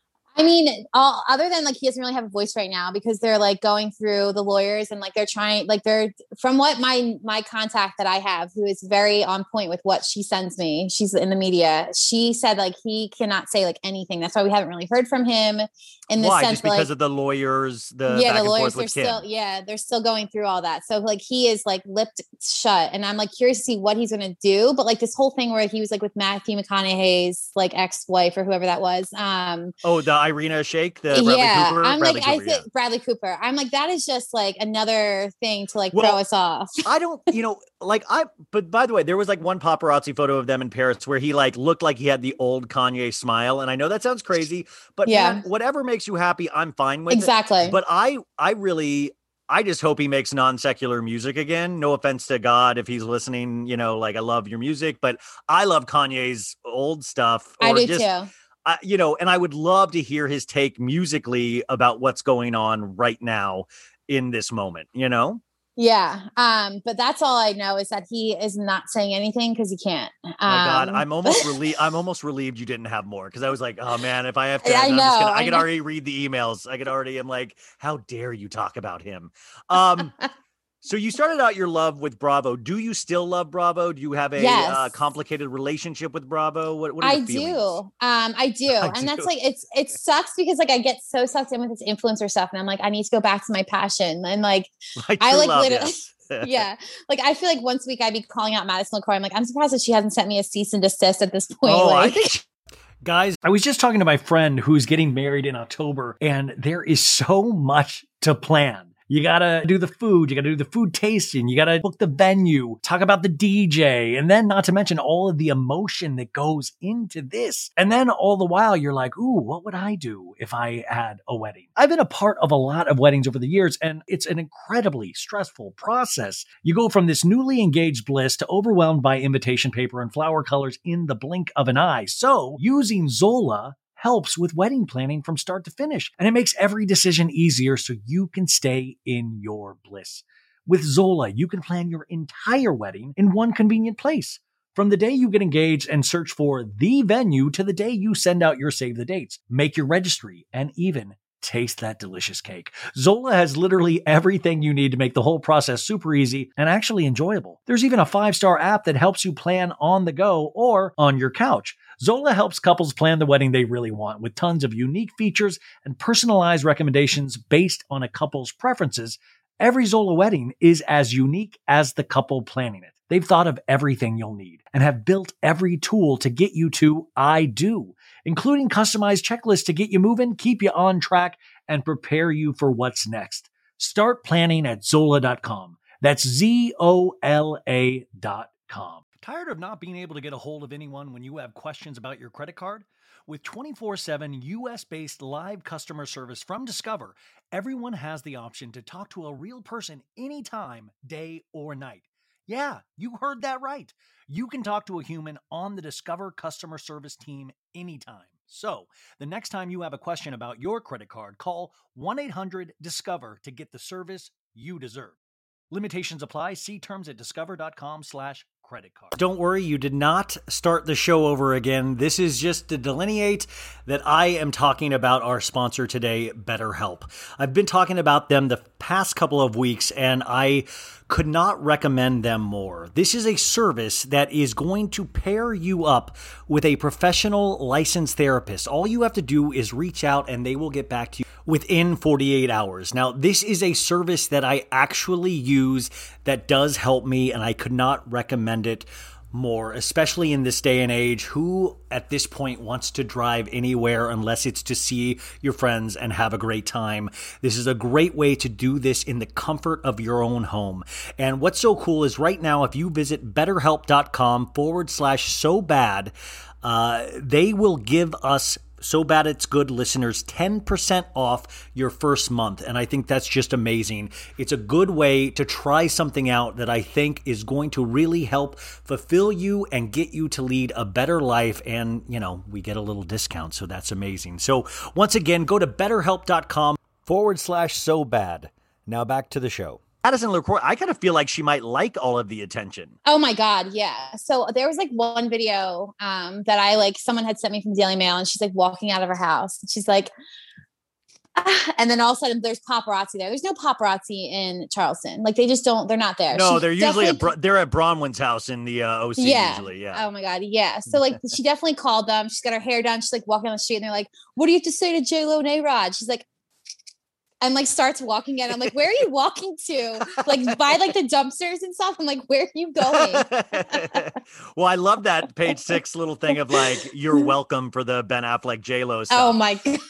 I mean, all other than like he doesn't really have a voice right now because they're like going through the lawyers and like they're trying like they're from what my my contact that I have who is very on point with what she sends me. She's in the media. She said like he cannot say like anything. That's why we haven't really heard from him in the Why? sense Just because like, of the lawyers, the yeah, back the and lawyers forth are with Kim. still yeah they're still going through all that. So like he is like lipped shut, and I'm like curious to see what he's going to do. But like this whole thing where he was like with Matthew McConaughey's like ex-wife or whoever that was. Um, oh, the Irina Shayk. The Bradley yeah, Cooper, I'm Bradley like, Cooper, I think yeah. Bradley Cooper. I'm like, that is just like another thing to like Well, throw us off. I don't, you know, like I, but by the way, there was like one paparazzi photo of them in Paris where he like looked like he had the old Kanye smile. And I know that sounds crazy, but Yeah. man, whatever makes you happy, I'm fine with Exactly. it. But I, I really, I just hope he makes non-secular music again. No offense to God if he's listening, you know, like I love your music, but I love Kanye's old stuff. I do just, too. Uh, you know, and I would love to hear his take musically about what's going on right now in this moment, you know? Yeah. Um, but that's all I know is that he is not saying anything because he can't. Um, My God, I'm almost relieved. I'm almost relieved you didn't have more because I was like, oh man, if I have to, I I'm know, just gonna, I, I could know. already read the emails. I could already. I'm like, how dare you talk about him? Um, so you started out your love with Bravo. Do you still love Bravo? Do you have a Yes. uh, complicated relationship with Bravo? What, what are I the do. feelings? Um, I do. I and do. that's like, it's, it sucks because like I get so sucked in with this influencer stuff and I'm like, I need to go back to my passion. And like, Like I true like love, literally- yes. yeah. Like I feel like once a week I'd be calling out Madison LaCroix. I'm like, I'm surprised that she hasn't sent me a cease and desist at this point. Oh, I like, think Guys, I was just talking to my friend who's getting married in October, and there is so much to plan. You gotta do the food, you gotta do the food tasting, you gotta book the venue, talk about the D J, and then not to mention all of the emotion that goes into this. And then all the while you're like, ooh, what would I do if I had a wedding? I've been a part of a lot of weddings over the years, and it's an incredibly stressful process. You go from this newly engaged bliss to overwhelmed by invitation paper and flower colors in the blink of an eye. So using Zola helps with wedding planning from start to finish, and it makes every decision easier so you can stay in your bliss. With Zola, you can plan your entire wedding in one convenient place. From the day you get engaged and search for the venue to the day you send out your save the dates, make your registry, and even taste that delicious cake. Zola has literally everything you need to make the whole process super easy and actually enjoyable. There's even a five-star app that helps you plan on the go or on your couch. Zola helps couples plan the wedding they really want with tons of unique features and personalized recommendations based on a couple's preferences. Every Zola wedding is as unique as the couple planning it. They've thought of everything you'll need and have built every tool to get you to I do, including customized checklists to get you moving, keep you on track, and prepare you for what's next. Start planning at Zola dot com. That's Z O L A dot com. Tired of not being able to get a hold of anyone when you have questions about your credit card? With twenty-four seven U S-based live customer service from Discover, everyone has the option to talk to a real person anytime, day or night. Yeah, you heard that right. You can talk to a human on the Discover customer service team anytime. So, the next time you have a question about your credit card, call one eight hundred discover to get the service you deserve. Limitations apply. See terms at discover.com slash credit card. Don't worry, you did not start the show over again. This is just to delineate that I am talking about our sponsor today, BetterHelp. I've been talking about them the past couple of weeks, and I could not recommend them more. This is a service that is going to pair you up with a professional licensed therapist. All you have to do is reach out and they will get back to you within forty-eight hours. Now, this is a service that I actually use that does help me, and I could not recommend it more, especially in this day and age. Who at this point wants to drive anywhere unless it's to see your friends and have a great time? This is a great way to do this in the comfort of your own home. And what's so cool is right now, if you visit betterhelp.com forward slash so bad, uh, they will give us So Bad It's Good listeners ten percent off your first month. And I think that's just amazing. It's a good way to try something out that I think is going to really help fulfill you and get you to lead a better life. And, you know, we get a little discount. So that's amazing. So once again, go to betterhelp.com forward slash so bad. Now back to the show. Madison LaCroix, I kind of feel like she might like all of the attention. Oh my God. Yeah. So there was like one video um, that I like, someone had sent me from Daily Mail, and she's like walking out of her house. And she's like, ah, and then all of a sudden there's paparazzi there. There's no paparazzi in Charleston. Like they just don't, they're not there. No, She they're usually at, definitely- Br- they're at Bronwyn's house in the uh, O C Yeah. usually. Yeah. Oh my God. Yeah. So like she definitely called them. She's got her hair done. She's like walking on the street, and they're like, what do you have to say to J-Lo and A-Rod? She's like, and like starts walking in. I'm like, where are you walking to? Like by like the dumpsters and stuff. I'm like, where are you going? Well, I love that page six little thing of like, you're welcome for the Ben Affleck J-Lo stuff. Oh my God.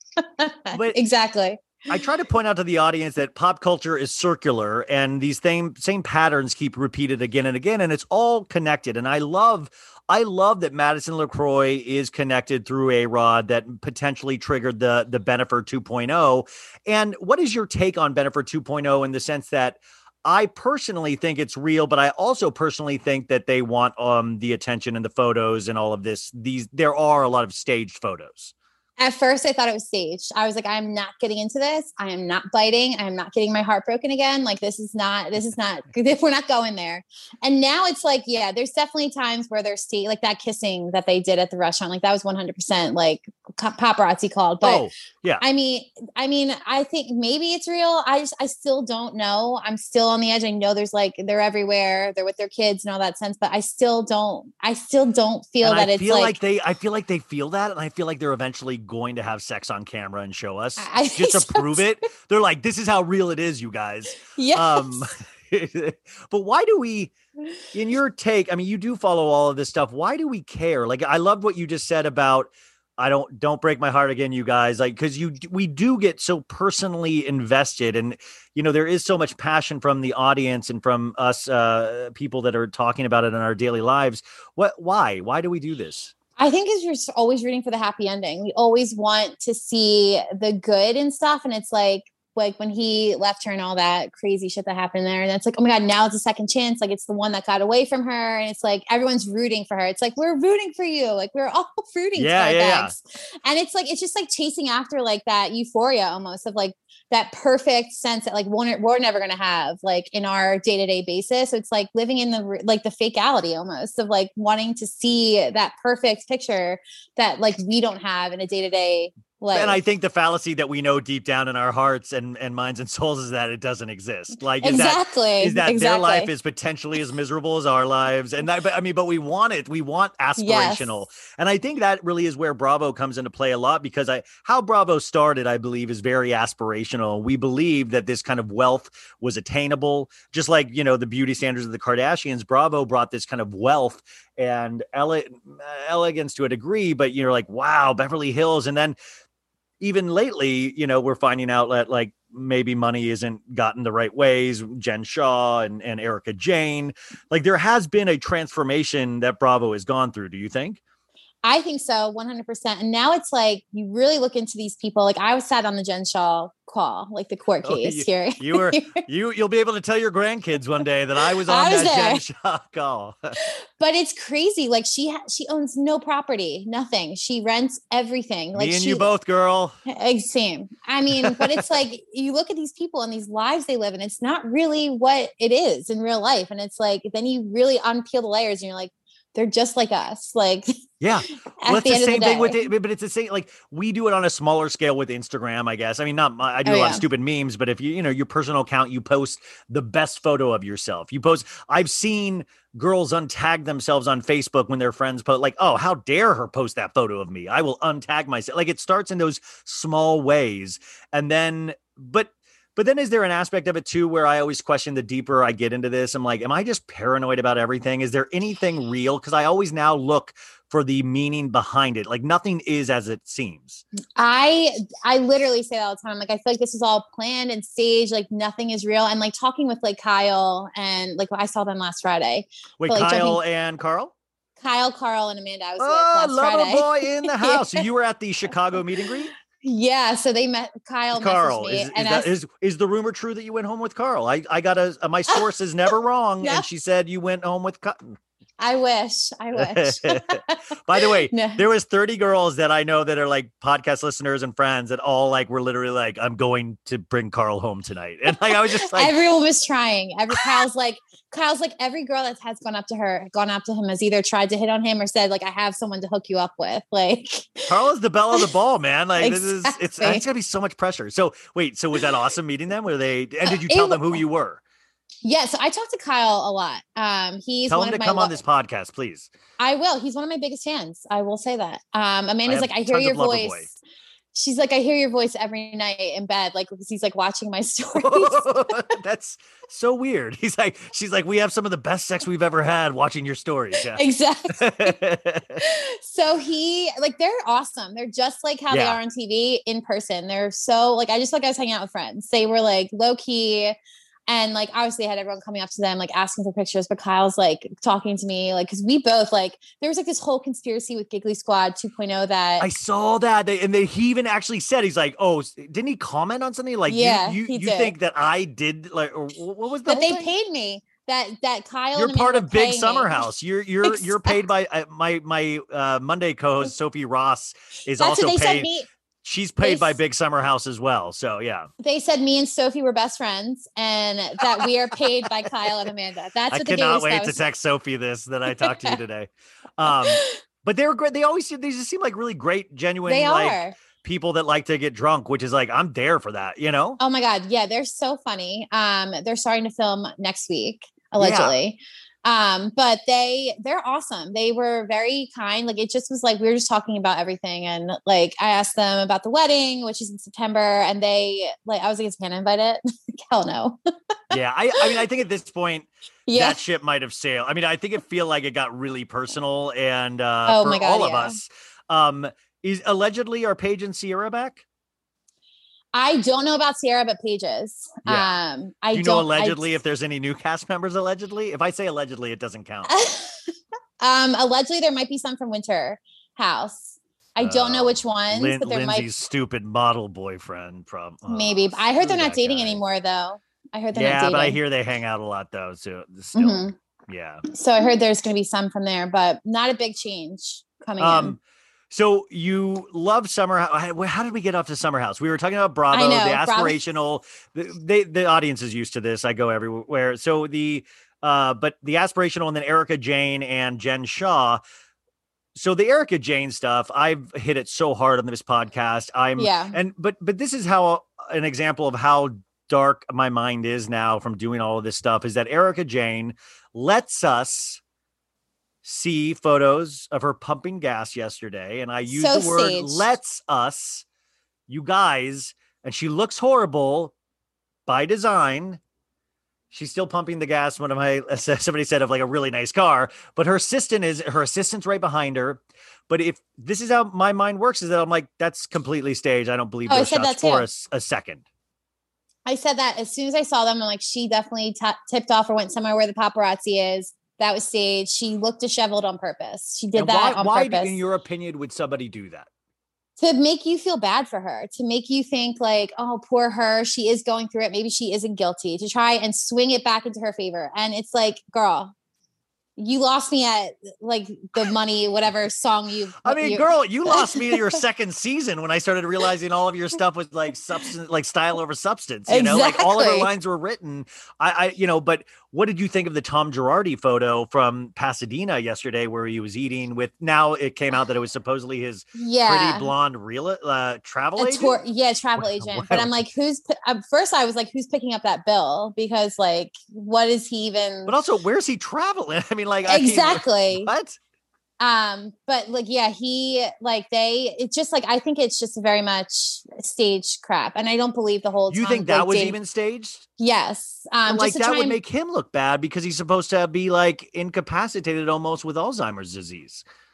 But- exactly. I try to point out to the audience that pop culture is circular, and these same same patterns keep repeated again and again, and it's all connected. And I love, I love that Madison LaCroix is connected through A-Rod that potentially triggered the the Bennifer two point oh. And what is your take on Bennifer two point oh in the sense that I personally think it's real, but I also personally think that they want um the attention and the photos and all of this. These there are a lot of staged photos. At first, I thought it was staged. I was like, I'm not getting into this. I am not biting. I am not getting my heart broken again. Like, this is not, this is not, if we're not going there. And now it's like, yeah, there's definitely times where there's sta- like that kissing that they did at the restaurant. Like that was one hundred percent like paparazzi called. But Oh, yeah. I mean, I mean, I think maybe it's real. I just, I still don't know. I'm still on the edge. I know there's like, they're everywhere. They're with their kids and all that sense, but I still don't, I still don't feel And that I it's feel like, like they, I feel like they feel that, and I feel like they're eventually going to have sex on camera and show us I think just to so prove it. They're like, this is how real it is, you guys. yes. Um, but why do we, in your take, I mean, you do follow all of this stuff. Why do we care? Like, I love what you just said about, I don't, don't break my heart again, you guys, like, cause you, we do get so personally invested, and, you know, there is so much passion from the audience and from us, uh, people that are talking about it in our daily lives. What, why, why do we do this? I think is you're s- always rooting for the happy ending. We always want to see the good and stuff. And it's like, like when he left her and all that crazy shit that happened there. And it's like, oh my God, now it's a second chance. Like it's the one that got away from her. And it's like, everyone's rooting for her. It's like, we're rooting for you. Like we're all rooting Yeah, for yeah, yeah. Bex. And it's like, it's just like chasing after like that euphoria almost of like that perfect sense that like we're, we're never going to have like in our day-to-day basis. So it's like living in the, r- like the fakeality almost of like wanting to see that perfect picture that like we don't have in a day-to-day life. And I think the fallacy that we know deep down in our hearts and, and minds and souls is that it doesn't exist. Like, is exactly. that, is that exactly. their life is potentially as miserable as our lives? And that, but I mean, but we want it. We want aspirational. Yes. And I think that really is where Bravo comes into play a lot, because I, how Bravo started, I believe, is very aspirational. We believe that this kind of wealth was attainable, just like, you know, the beauty standards of the Kardashians. Bravo brought this kind of wealth and ele- elegance to a degree, but you're like, wow, Beverly Hills. And then even lately, you know, we're finding out that like maybe money isn't gotten the right ways. Jen Shaw and, and Erica Jane, like there has been a transformation that Bravo has gone through. Do you think? I think so, one hundred percent. And now it's like, you really look into these people. Like I was sat on the Jen Shaw call, like the court Oh, case you, here. you were, you, you'll be able to tell your grandkids one day that I was on I was that there. Jen Shaw call. But it's crazy. Like she, ha- she owns no property, nothing. She rents everything. Like Me and she, you both, girl. Eh, Same. I mean, but it's like, you look at these people and these lives they live in, it's not really what it is in real life. And it's like, then you really unpeel the layers and you're like, they're just like us. Like, Yeah. at Well, it's the the end of same the thing with day. it, but it's the same, like we do it on a smaller scale with Instagram, I guess. I mean, not, my- I do Oh, a lot yeah. of stupid memes, but if you, you know, your personal account, you post the best photo of yourself. You post, I've seen girls untag themselves on Facebook when their friends post like, oh, how dare her post that photo of me? I will untag myself. Like it starts in those small ways. And then, but But then is there an aspect of it too, where I always question the deeper I get into this, I'm like, am I just paranoid about everything? Is there anything real? Because I always now look for the meaning behind it. Like nothing is as it seems. I I literally say that all the time. Like I feel like this is all planned and staged. Like nothing is real. And like talking with like Kyle and like I saw them last Friday. Wait, But, like, Kyle joking- and Carl? Kyle, Carl, and Amanda I was Oh, with last lover Friday. boy in the house. So you were at the Chicago meet and greet? Yeah, so they met Kyle. Carl, messaged me is, is, and that, asked, is, is the rumor true that you went home with Carl? I, I got a, my source is never wrong. No. And she said you went home with Carl. I wish. I wish. By the way, No. there was thirty girls that I know that are like podcast listeners and friends that all like were literally like, I'm going to bring Carl home tonight. And like I was just like, Everyone was trying. Every Kyle's like Kyle's like every girl that has gone up to her, gone up to him has either tried to hit on him or said like I have someone to hook you up with. Like Carl is the belle of the ball, man. Like this is it's Exactly. it's gonna be so much pressure. So wait, so was that awesome meeting them? Were they and did you It tell wa- them who you were? yeah, so I talked to Kyle a lot. Um, he's Tell one him of to my come lo- on this podcast, please. I will. He's one of my biggest fans. I will say that. Um, Amanda's have like, I hear tons your of Lover voice. Boy. She's like, I hear your voice every night in bed, like because he's like watching my stories. That's so weird. He's like, she's like, we have some of the best sex we've ever had watching your stories. Yeah. Exactly. So he like they're awesome. They're just like how they Yeah. are on T V in person. They're so like I just like I was hanging out with friends. They were like low key. And like obviously I had everyone coming up to them, like asking for pictures, but Kyle's like talking to me, like because we both like there was like this whole conspiracy with Giggly Squad two point oh that I saw that, they, and they, he even actually said, he's like, "Oh, s- didn't he comment on something like, Yeah, you, you, he you did. think that I did like, or wh- what was the that whole they thing? paid me. That that Kyle You're and part Amanda of Big paying Summer me. House. You're you're you're paid by uh, my my uh, Monday co-host Sophie Ross is That's also what they said paid. me. She's paid they by s- Big Summer House as well. So yeah, They said me and Sophie were best friends and that we are paid by Kyle and Amanda. That's I what the cannot Giggly wait Squad to was- text Sophie this that I talked to you today. Um, but they were great. They always they just seem like really great, genuine, They like are. people that like to get drunk, which is like I'm there for that. You know. Oh my God. Yeah, they're so funny. Um, they're starting to film next week, allegedly. Um, but they they're awesome. They were very kind. Like it just was like we were just talking about everything. And like I asked them about the wedding, which is in September, and they like I was like, is Hannah invited? Hell no. Yeah, I, I mean, I think at this point, Yeah. that ship might have sailed. I mean, I think it feel like it got really personal, and uh, Oh for my God, all of yeah. us, um, is allegedly are Paige and Sierra back? I don't know about Sierra, but Pages. Yeah. Um, I Do you know don't allegedly I, if there's any new cast members? Allegedly, if I say allegedly, it doesn't count. um, allegedly there might be some from Winter House. I don't know Oh, which ones, Lin- but there Lindsay's might stupid model boyfriend from oh, maybe. I heard screw they're not that dating guy. anymore, though. I heard they're Yeah, not dating. but I hear they hang out a lot though. So still, Mhm. yeah. So I heard there's going to be some from there, but not a big change coming in. Um, so you love Summer House. How how did we get off to Summer House? We were talking about Bravo, know, the Bravo. aspirational. The, they the audience is used to this. I go everywhere. So the uh, but the aspirational, and then Erica Jane and Jen Shaw. So the Erica Jane stuff, I've hit it so hard on this podcast. I'm Yeah. and but but this is how an example of how dark my mind is now from doing all of this stuff is that Erica Jane lets us see photos of her pumping gas yesterday, and I use So the word staged. lets us, you guys, and she looks horrible by design. She's still pumping the gas. One of my somebody said of like a really nice car, but her assistant is her assistant's right behind her. But if this is how my mind works, is that I'm like, that's completely staged. I don't believe Oh, I those said shots that too. for a, s- a second. I said that as soon as I saw them, I'm like, she definitely t- tipped off or went somewhere where the paparazzi is. That was staged. She looked disheveled on purpose. She did And that why, on why, purpose. in your opinion, would somebody do that? To make you feel bad for her, to make you think like, oh, poor her, she is going through it. Maybe she isn't guilty, to try and swing it back into her favor. And it's like, girl, you lost me at like the money, whatever song you. I mean, you- girl, you lost me your second season when I started realizing all of your stuff was like substance, like style over substance. You know, like all of her Exactly. lines were written. I, I, you know, but what did you think of the Tom Girardi photo from Pasadena yesterday, where he was eating with? Now it came out that it was supposedly his yeah. pretty blonde real uh, travel a agent. tour, yeah, travel agent. But I'm like, who's pi- at first I was like, who's picking up that bill? Because like, what is he even? But also, where's he traveling? I mean, like I mean, exactly. what? Um, but like, yeah, he like they. It's just like I think it's just very much stage crap, and I don't believe the whole. You Tom, think that like, was dating- even staged? Yes. Um, But, like just to that try would and- make him look bad because he's supposed to be like incapacitated almost with Alzheimer's disease.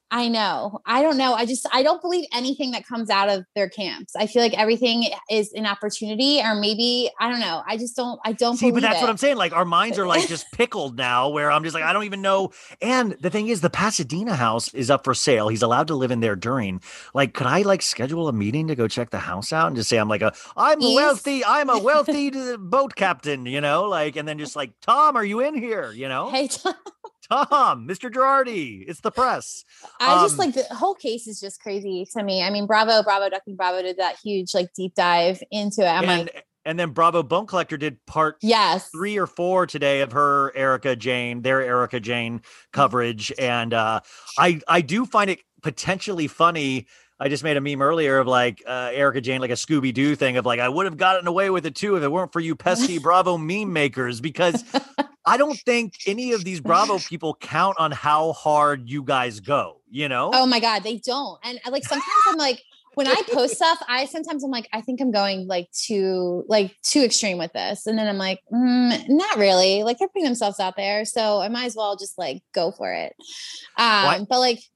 I know. I don't know. I just, I don't believe anything that comes out of their camps. I feel like everything is an opportunity, or maybe, I don't know. I just don't, I don't See, believe but that's it. what I'm saying. Like our minds are like just pickled now, where I'm just like, I don't even know. And the thing is, the Pasadena house is up for sale. He's allowed to live in there during. Like, could I like schedule a meeting to go check the house out and just say I'm like a, I'm He's- wealthy, I'm a wealthy boat captain, you know, like, and then just like, Tom, are you in here? You know, Hey, Tom, Tom, Mister Girardi, it's the press. I just Um, like the whole case is just crazy to me. I mean, Bravo, Bravo, Ducking Bravo did that huge like deep dive into it. I'm and, like, and then Bravo Bone Collector did part yes, three or four today of her Erica Jane, their Erica Jane coverage. And uh, I, I do find it potentially funny. I just made a meme earlier of like uh, Erica Jane, like a Scooby-Doo thing of like, I would have gotten away with it too if it weren't for you pesky Bravo meme makers, because I don't think any of these Bravo people count on how hard you guys go, you know? oh my God, they don't. And like sometimes I'm like, when I post stuff, I sometimes I'm like, I think I'm going like too, like too extreme with this. And then I'm like, mm, not really. Like they're putting themselves out there. So I might as well just like go for it. Um, What? but like,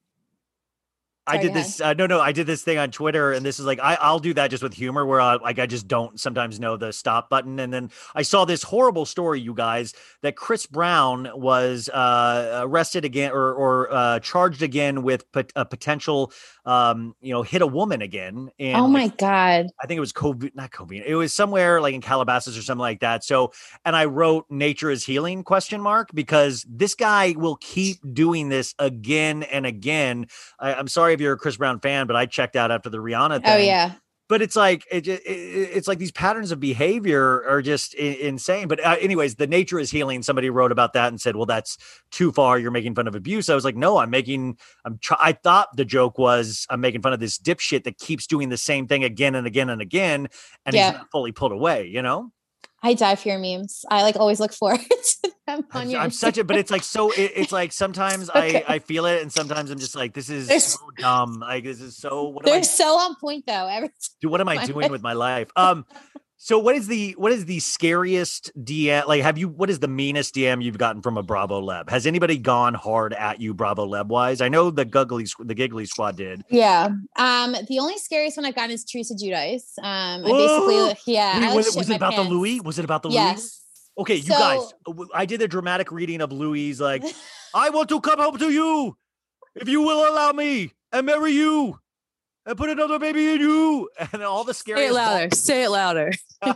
I Sorry, did go this. Uh, no, no, I did this thing on Twitter, and this is like I, I'll do that just with humor, where I like I just don't sometimes know the stop button. And then I saw this horrible story, you guys, that Chris Brown was uh, arrested again or or uh, charged again with pot- a potential, um, you know, hit a woman again. And oh my like, God. I think it was COVID, not COVID. It was somewhere like in Calabasas or something like that. So, and I wrote "Nature is healing?" question mark, because this guy will keep doing this again and again. I, I'm sorry if you're a Chris Brown fan, but I checked out after the Rihanna thing. Oh yeah. But it's like it, it, it's like these patterns of behavior are just I- insane. But uh, anyways, the Nature is healing. Somebody wrote about that and said, "Well, that's too far. You're making fun of abuse." I was like, "No, I'm making. I'm. Try- I thought the joke was I'm making fun of this dipshit that keeps doing the same thing again and again and again, and Yeah. he's not fully pulled away. You know." I die for your memes. I like always look forward to them on I'm, your I'm such a, but it's like so. It, it's like sometimes Okay. I I feel it, and sometimes I'm just like, this is They're- so dumb. Like this is so. What am I They're so on point though. Every do what am I my doing life. with my life? Um, so what is the what is the scariest D M? Like, have you what is the meanest D M you've gotten from a Bravo Leb? Has anybody gone hard at you, Bravo Leb wise? I know the Guggly the Giggly Squad did. Yeah. Um, the only scariest one I've gotten is Teresa Giudice. Um, I Oh! basically, yeah. Wait, I, like, was, it- shit was my it about pants. the Louis? Was it about the Louis? Yes. Okay, you So- guys, I did a dramatic reading of Louis. Like, I want to come home to you if you will allow me and marry you and put another baby in you, and all the Say it scariest. louder. Say it louder.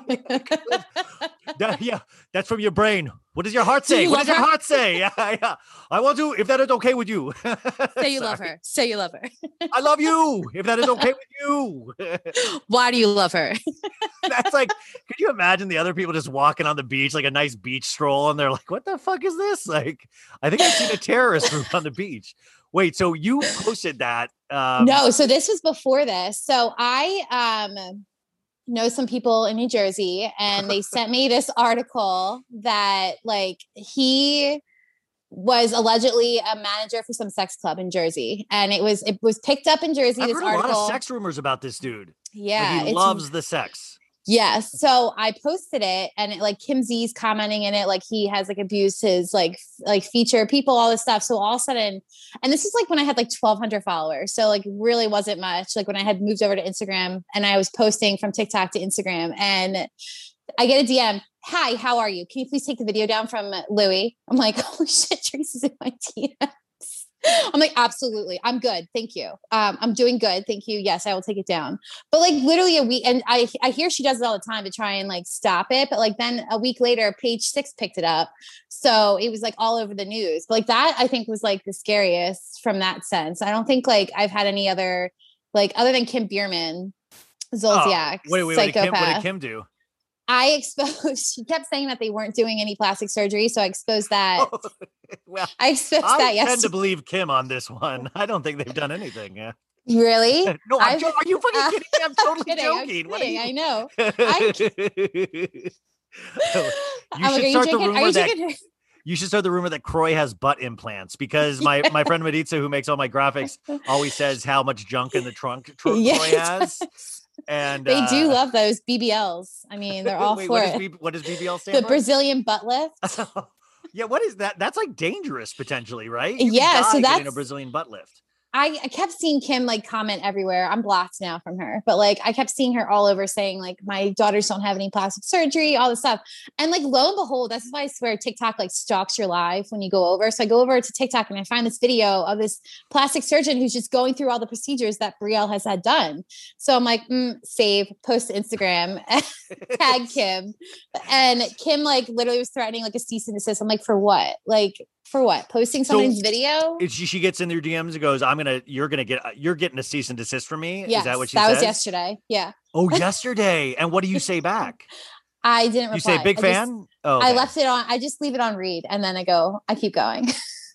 That- yeah, that's from your brain. What does your heart say? you What love does your her? heart say? Yeah, yeah. I want to, if that is okay with you. Say you love Sorry. her. Say you love her. I love you. If that is okay with you. Why do you love her? That's like, could you imagine the other people just walking on the beach, like a nice beach stroll, and they're like, what the fuck is this? Like, I think I've seen a terrorist group on the beach. Wait, so you posted that? Um, No, so this was before this. So I um know some people in New Jersey, and they sent me this article that like he was allegedly a manager for some sex club in Jersey, and it was it was picked up in Jersey. I've this heard a article, lot of sex rumors about this dude. yeah, Like, he it's- loves the sex. Yes. So I posted it, and it, like Kim Z's commenting in it, like he has like abused his like f- like feature people, all this stuff. So all of a sudden, and this is like when I had like twelve hundred followers. So like really wasn't much. Like when I had moved over to Instagram, and I was posting from TikTok to Instagram, and I get a D M. Hi, how are you? Can you please take the video down from Louis? I'm like, holy shit, Teresa's in my D Ms. I'm like, absolutely. I'm good. Thank you. Um, I'm doing good. Thank you. Yes, I will take it down. But like literally a week, and I I hear she does it all the time to try and like stop it. But like then a week later, Page Six picked it up. So it was like all over the news. But like that I think was like the scariest from that sense. I don't think like I've had any other like other than Kim Bierman, Zolciak, Oh, wait, wait, what did, Kim, psychopath. what did Kim do? I exposed, she kept saying that they weren't doing any plastic surgery. So I exposed that. Well, I exposed I that tend yesterday. to believe Kim on this one. I don't think they've done anything. Yeah. Really? No, I'm I've- jo- are you fucking uh, kidding me? I'm totally kidding, I'm joking. What are kidding, you? I know. you I'm like, should are you start the drinking? Are rumor you that drinking? you should start the rumor that Croy has butt implants, because my my friend Meditza, who makes all my graphics, always says how much junk in the trunk tr- Croy Yes. has. And They do uh, love those B B Ls. I mean, they're all wait, for what, it. Is B- what does B B L stand The for? Brazilian butt lift. Yeah, what is that? That's like dangerous potentially, right? You could Yeah, die so getting a that's- Brazilian butt lift. I, I kept seeing Kim like comment everywhere. I'm blocked now from her, but like I kept seeing her all over saying like my daughters don't have any plastic surgery, all this stuff. And like lo and behold, that's why I swear TikTok like stalks your life when you go over. So I go over to TikTok and I find this video of this plastic surgeon who's just going through all the procedures that Brielle has had done. So I'm like, mm, save, post to Instagram, tag Kim. And Kim like literally was threatening like a cease and desist. I'm like, for what? Like, for what? Posting somebody's so video? She, she gets in their D Ms and goes, I'm going to, you're going to get, you're getting a cease and desist from me. Yes, Is that what she that says? was yesterday. Yeah. Oh, yesterday. And what do you say back? I didn't reply. You say big I fan? Just, oh, okay. I left it on. I just leave it on read. And then I go, I keep going.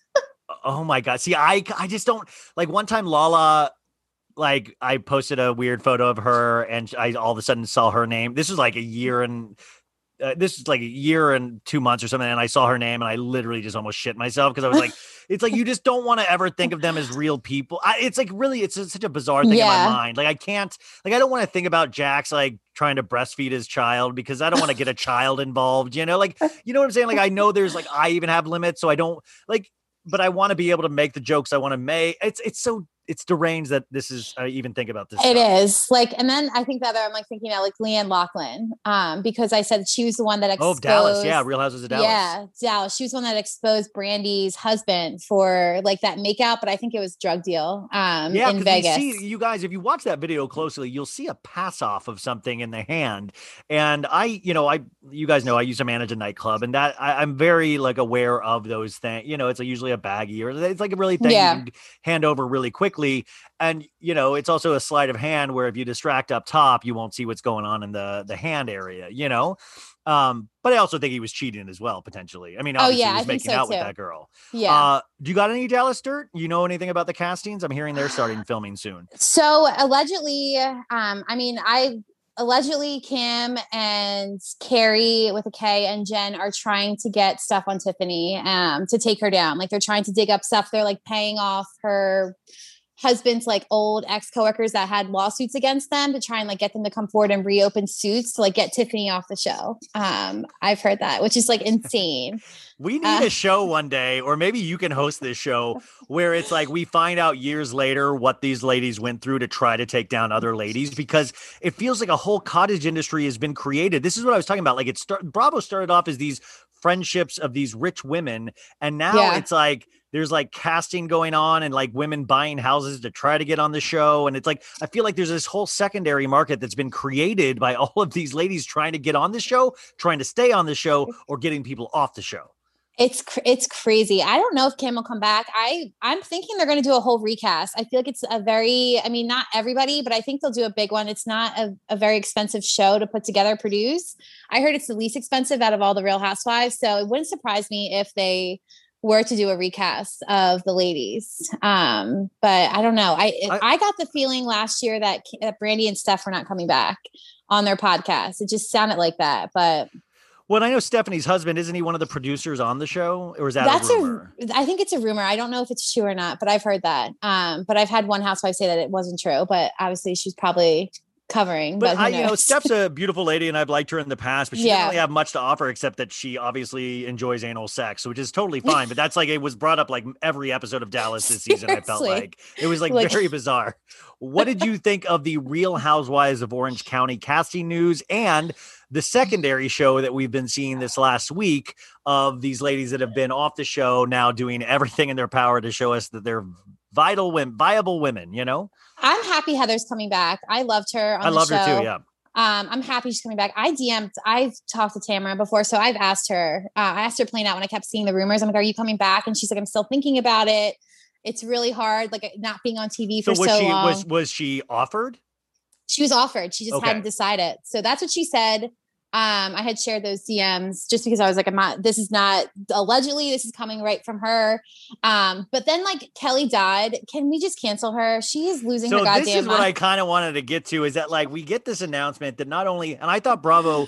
Oh my God. See, I, I just don't like one time Lala, like I posted a weird photo of her and I all of a sudden saw her name. This was like a year and Uh, this is like a year and two months or something. And I saw her name and I literally just almost shit myself. Cause I was like, it's like, you just don't want to ever think of them as real people. I, it's like, really, it's such a bizarre thing yeah. in my mind. Like I can't, like, I don't want to think about Jax, like trying to breastfeed his child because I don't want to get a child involved, you know, like, you know what I'm saying? Like, I know there's like, I even have limits. So I don't like, but I want to be able to make the jokes I want to make. It's, it's so it's deranged that this is, I even think about this. It stuff. is like, and then I think the other, I'm like thinking about like Leanne Loughlin, um, because I said she was the one that exposed. Oh, Dallas. Yeah. Real Houses of Dallas. Yeah. Dallas. She was the one that exposed Brandy's husband for like that makeout, but I think it was drug deal, um, yeah, in Vegas. See, you guys, if you watch that video closely, you'll see a pass off of something in the hand. And I, you know, I, you guys know, I used to manage a nightclub and that I, I'm very like aware of those things. You know, it's a, usually a baggie or it's like a really thing Yeah. you can hand over really quickly. And, you know, it's also a sleight of hand where if you distract up top, you won't see what's going on in the, the hand area, you know? Um, but I also think he was cheating as well, potentially. I mean, obviously oh, yeah, he was I think making so out too. with that girl. Yeah. Uh, do you got any Dallas dirt? You know anything about the castings? I'm hearing they're starting filming soon. So allegedly, um, I mean, I allegedly Kim and Carrie with a K and Jen are trying to get stuff on Tiffany, um, to take her down. Like they're trying to dig up stuff. They're like paying off her husband's like old ex coworkers that had lawsuits against them to try and like get them to come forward and reopen suits to like get Tiffany off the show. Um, I've heard that, which is like insane. We need Uh, a show one day, or maybe you can host this show where it's like we find out years later what these ladies went through to try to take down other ladies, because it feels like a whole cottage industry has been created. This is what I was talking about. Like it start, Bravo started off as these friendships of these rich women, and now Yeah. it's like there's like casting going on and like women buying houses to try to get on the show. And it's like, I feel like there's this whole secondary market that's been created by all of these ladies trying to get on the show, trying to stay on the show, or getting people off the show. It's cr- it's crazy. I don't know if Kim will come back. I I'm thinking they're going to do a whole recast. I feel like it's a very, I mean, not everybody, but I think they'll do a big one. It's not a, a very expensive show to put together, produce. I heard it's the least expensive out of all the Real Housewives. So it wouldn't surprise me if they were to do a recast of the ladies. Um, but I don't know. I, I I got the feeling last year that, that Brandy and Steph were not coming back on their podcast. It just sounded like that, but Well, I know Stephanie's husband, isn't he one of the producers on the show, or is that that's a rumor? a, I think it's a rumor. I don't know if it's true or not, but I've heard that. Um, but I've had one housewife say that it wasn't true, but obviously she's probably covering. But, But, who I, you know, knows? Steph's a beautiful lady and I've liked her in the past, but she Yeah. doesn't really have much to offer except that she obviously enjoys anal sex, which is totally fine. But that's like, it was brought up like every episode of Dallas this season. I felt Seriously. like it was like, Like- very bizarre. What did you think of the Real Housewives of Orange County casting news and the secondary show that we've been seeing this last week of these ladies that have been off the show now doing everything in their power to show us that they're vital women, viable women, you know? I'm happy Heather's coming back. I loved her on I the loved show. her too. Yeah. Um, I'm happy she's coming back. I D M'd, I've talked to Tamara before, so I've asked her, uh, I asked her plain out when I kept seeing the rumors. I'm like, are you coming back? And she's like, I'm still thinking about it. It's really hard, like not being on T V for So was so she, long. was, was she offered? She was offered. She just Okay. hadn't decided. So that's what she said. Um, I had shared those D Ms just because I was like, I'm not, this is not allegedly, this is coming right from her. Um, but then like Kelly died. Can we just cancel her? She is losing her So goddamn this is what mind. I kind of wanted to get to, is that like we get this announcement that not only, and I thought Bravo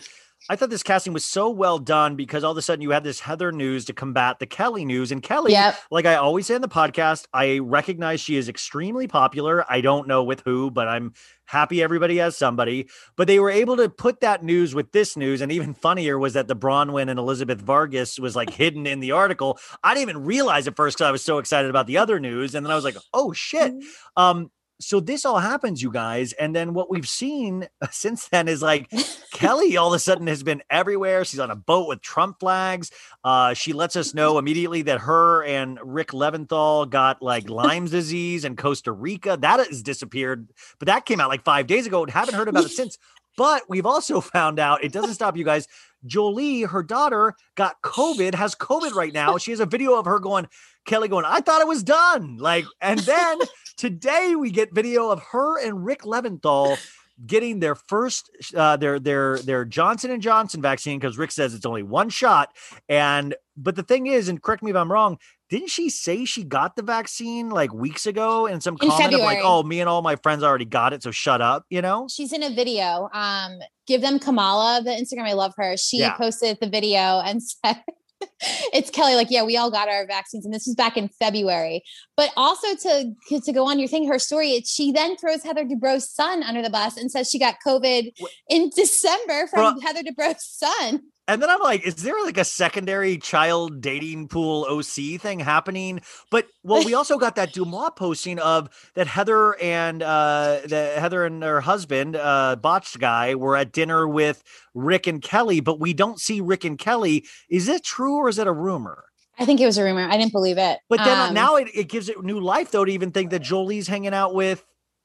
I thought this casting was so well done because all of a sudden you had this Heather news to combat the Kelly news. And Kelly, Yep. like I always say in the podcast, I recognize she is extremely popular. I don't know with who, but I'm happy everybody has somebody. But they were able to put that news with this news. And even funnier was that the Bronwyn and Elizabeth Vargas was like hidden in the article. I didn't even realize at first because I was so excited about the other news. And then I was like, oh shit. Um, So this all happens, you guys. And then what we've seen since then is like Kelly all of a sudden has been everywhere. She's on a boat with Trump flags. Uh, she lets us know immediately that her and Rick Leventhal got like Lyme's disease in Costa Rica. That has disappeared, but that came out like five days ago and haven't heard about it since. But we've also found out, it doesn't stop you guys. Jolie, her daughter, got COVID, has COVID right now. She has a video of her going, Kelly going, I thought it was done. Like, and then today we get video of her and Rick Leventhal getting their first, uh, their, their, their Johnson and Johnson vaccine. Cause Rick says it's only one shot. And, but the thing is, and correct me if I'm wrong, didn't she say she got the vaccine like weeks ago and some In comment February. of like, oh, me and all my friends already got it. So shut up, you know? She's in a video. Um, give them Kamala, the Instagram. I love her. She Yeah. posted the video and said, it's Kelly, like, yeah, we all got our vaccines. And this was back in February. But also to, to go on your thing, her story, it, she then throws Heather Dubrow's son under the bus and says she got COVID in December from Bro- Heather Dubrow's son. And then I'm like, is there like a secondary child dating pool O C thing happening? But well, we also got that Dumois posting of that Heather and uh, the Heather and her husband, uh, botched guy, were at dinner with Rick and Kelly, but we don't see Rick and Kelly. Is it true or is it a rumor? I think it was a rumor. I didn't believe it. But then Um, now it, it gives it new life, though, to even think that Jolie's hanging out with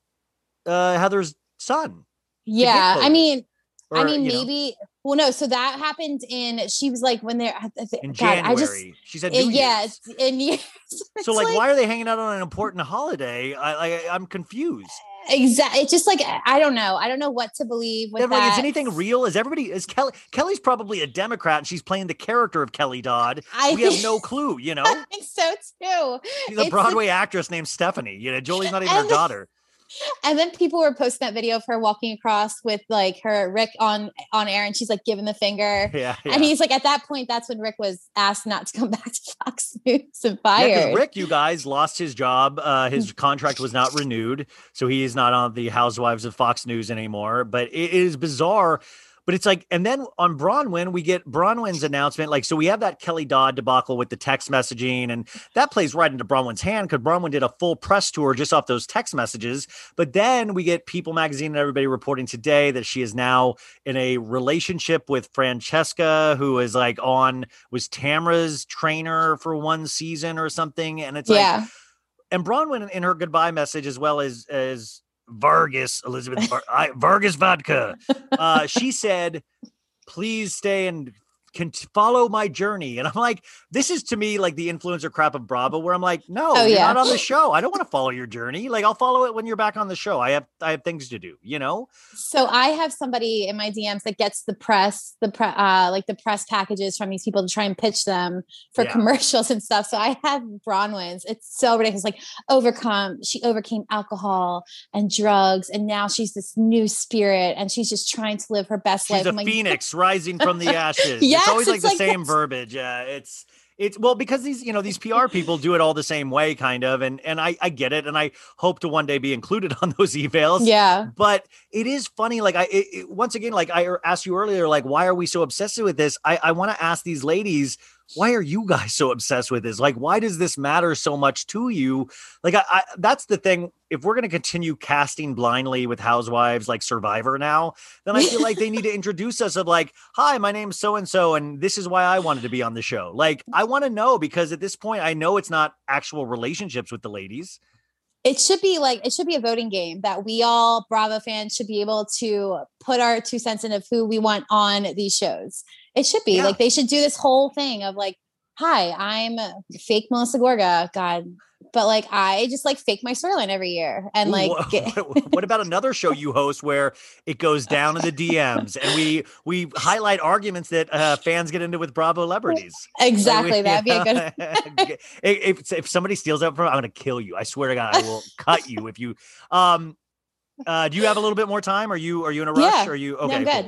uh, Heather's son. yeah, I COVID. mean, I Or, mean, you know, maybe. Well, no. So that happened in. She was like when they're I th- in God, January. I just She said, uh, New yeah, Year's. it's in years. So, like, why are they hanging out on an important holiday? I, I I'm confused. Exactly. It's just like I don't know. I don't know what to believe with They're like, that. is anything real? Is everybody? Is Kelly? Kelly's probably a Democrat, and she's playing the character of Kelly Dodd. I we have think- no clue. You know, I think so too. she's a It's Broadway like- actress named Stephanie. You know, Jolie's not even her And- daughter. And then people were posting that video of her walking across with like her Rick on on air, and she's like giving the finger. Yeah, yeah. And he's like, at that point, that's when Rick was asked not to come back to Fox News and Yeah, 'cause fired. Rick, you guys, lost his job. Uh, his contract was not renewed, so he is not on the Housewives of Fox News anymore. But it is bizarre. But it's like, and then on Bronwyn, we get Bronwyn's announcement. Like, so we have that Kelly Dodd debacle with the text messaging, and that plays right into Bronwyn's hand because Bronwyn did a full press tour just off those text messages. But then we get People Magazine and everybody reporting today that she is now in a relationship with Francesca, who is like on, was Tamra's trainer for one season or something. And it's yeah. like, and Bronwyn in her goodbye message, as well as, as, Vargas, Elizabeth Var- I, Vargas vodka. Uh, she said, please stay and can follow my journey. And I'm like, this is to me like the influencer crap of Bravo, where I'm like, no, Oh, you're yeah. not on the show. I don't want to follow your journey. Like, I'll follow it when you're back on the show. I have I have things to do, you know? So I have somebody in my D Ms that gets the press, the pre, uh, like the press packages from these people to try and pitch them for Yeah. commercials and stuff. So I have Bronwyn's. It's so ridiculous. Like overcome, she overcame alcohol and drugs, and now she's this new spirit, and she's just trying to live her best She's life. a I'm like, phoenix rising from the ashes. Yes, it's always like it's the like same this. verbiage. Yeah, it's it's well because these you know these P R people do it all the same way, kind of, and and I I get it, and I hope to one day be included on those emails. Yeah. But it is funny, like I it, it- once again, like I asked you earlier, like why are we so obsessed with this? I I want to ask these ladies. Why are you guys so obsessed with this? Like, why does this matter so much to you? Like, I, I that's the thing. If we're going to continue casting blindly with Housewives like Survivor now, then I feel like they need to introduce us of like, hi, my name's so-and-so, and this is why I wanted to be on the show. Like, I want to know because at this point, I know it's not actual relationships with the ladies. It should be like, it should be a voting game that we all Bravo fans should be able to put our two cents in of who we want on these shows. It should be Yeah. like, they should do this whole thing of like, hi, I'm fake Melissa Gorga. God. But like, I just like fake my storyline every year. And Ooh, like, what, get- what about another show you host where it goes down in the D Ms and we we highlight arguments that uh, fans get into with Bravo celebrities? exactly. Like, That'd be a good, good. if if somebody steals that from, I'm gonna kill you. I swear to God, I will cut you if you. Um, uh, do you have a little bit more time? Are you are you in a rush? Yeah. Are you No, okay? I'm cool. good.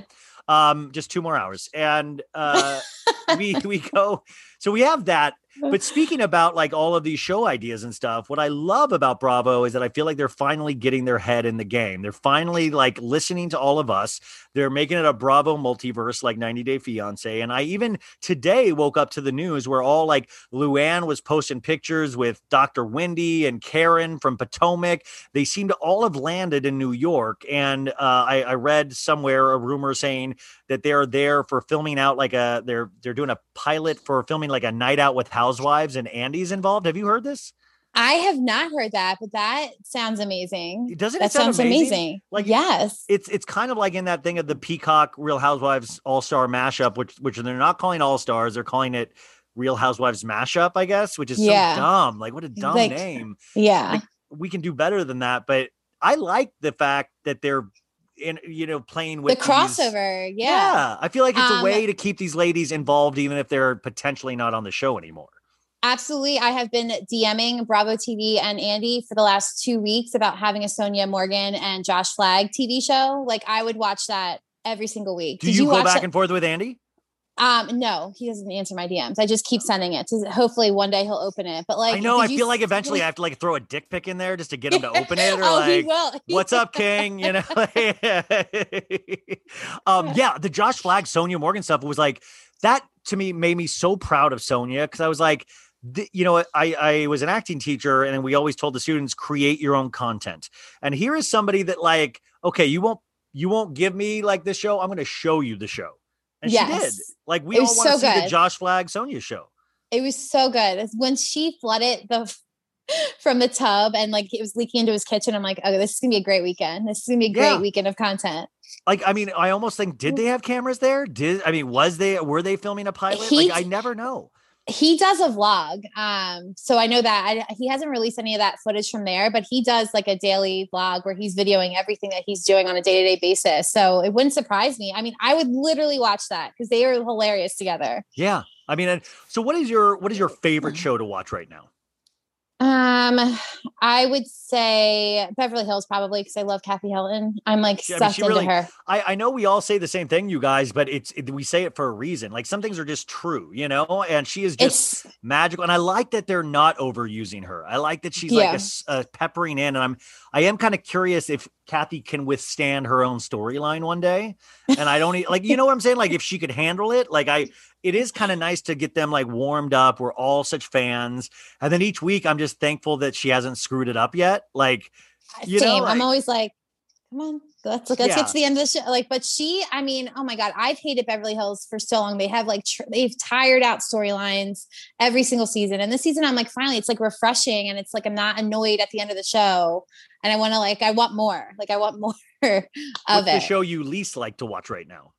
Um, just two more hours. And uh, we we go. So we have that. But speaking about like all of these show ideas and stuff, what I love about Bravo is that I feel like they're finally getting their head in the game. They're finally like listening to all of us. They're making it a Bravo multiverse like ninety Day Fiance. And I even today woke up to the news where all like Luann was posting pictures with Doctor Wendy and Karen from Potomac. They seem to all have landed in New York. And uh, I, I read somewhere a rumor saying that they're there for filming out like a they're they're doing a pilot for filming like a night out with Housewives, and Andy's involved. Have you heard this? I have not heard that, but that sounds amazing. Doesn't it that sound sounds amazing? amazing? Like yes, it's it's kind of like in that thing of the Peacock Real Housewives All Star mashup, which which they're not calling All Stars, they're calling it Real Housewives Mashup, I guess, which is Yeah. so dumb. Like what a dumb Like, name. yeah. Like, we can do better than that, but I like the fact that they're in, you know, playing with The these- crossover. Yeah. Yeah, I feel like it's a Um, way to keep these ladies involved, even if they're potentially not on the show anymore. Absolutely. I have been DMing Bravo T V and Andy for the last two weeks about having a Sonia Morgan and Josh Flagg T V show. Like I would watch that every single week. Do Did you, go watch back it? and forth with Andy? Um, no, he doesn't answer my D Ms. I just keep sending it to hopefully one day he'll open it. But like, I know. I did you feel like see- eventually I have to like throw a dick pic in there just to get him to open it, or oh, he like, will. "What's up, King?" You know. um, yeah, the Josh Flagg, Sonia Morgan stuff was like that to me made me so proud of Sonia because I was like, th- you know, I I was an acting teacher and we always told the students create your own content. And here is somebody that like, okay, you won't you won't give me like this show. I'm going to show you the show. And Yes. she did. Like we It all was want to so see the good. Josh Flagg Sonia show. It was so good. It's when she flooded the from the tub and like it was leaking into his kitchen. I'm like, oh, this is gonna be a great weekend. This is gonna be a great Yeah. weekend of content. Like, I mean, I almost think, did they have cameras there? Did I mean, was they were they filming a pilot? He- like, I never know. He does a vlog. Um, so I know that I, he hasn't released any of that footage from there, but he does like a daily vlog where he's videoing everything that he's doing on a day-to-day basis. So it wouldn't surprise me. I mean, I would literally watch that because they are hilarious together. Yeah, I mean, and so what is your what is your favorite show to watch right now? Um, I would say Beverly Hills probably because I love Kathy Hilton. I'm like She- I mean, sucked she into really- her. I, I know we all say the same thing, you guys, but it's it, we say it for a reason. Like some things are just true, you know. And she is just It's magical, and I like that they're not overusing her. I like that she's Yeah. like a s- uh, peppering in, and I'm I am kind of curious if Kathy can withstand her own storyline one day. And I don't e- like, you know what I'm saying? Like if she could handle it, like I, it is kind of nice to get them like warmed up. We're all such fans, and then each week I'm just thankful that she hasn't screwed it up yet. Like, you know, same. I'm like- always like, come on, let's let's Yeah. get to the end of the show. Like, but she, I mean, oh my god, I've hated Beverly Hills for so long. They have like tr- they've tired out storylines every single season, and this season I'm like, finally, it's like refreshing, and it's like I'm not annoyed at the end of the show, and I want to like, I want more. Like, I want more of What's the it. show you least like to watch right now?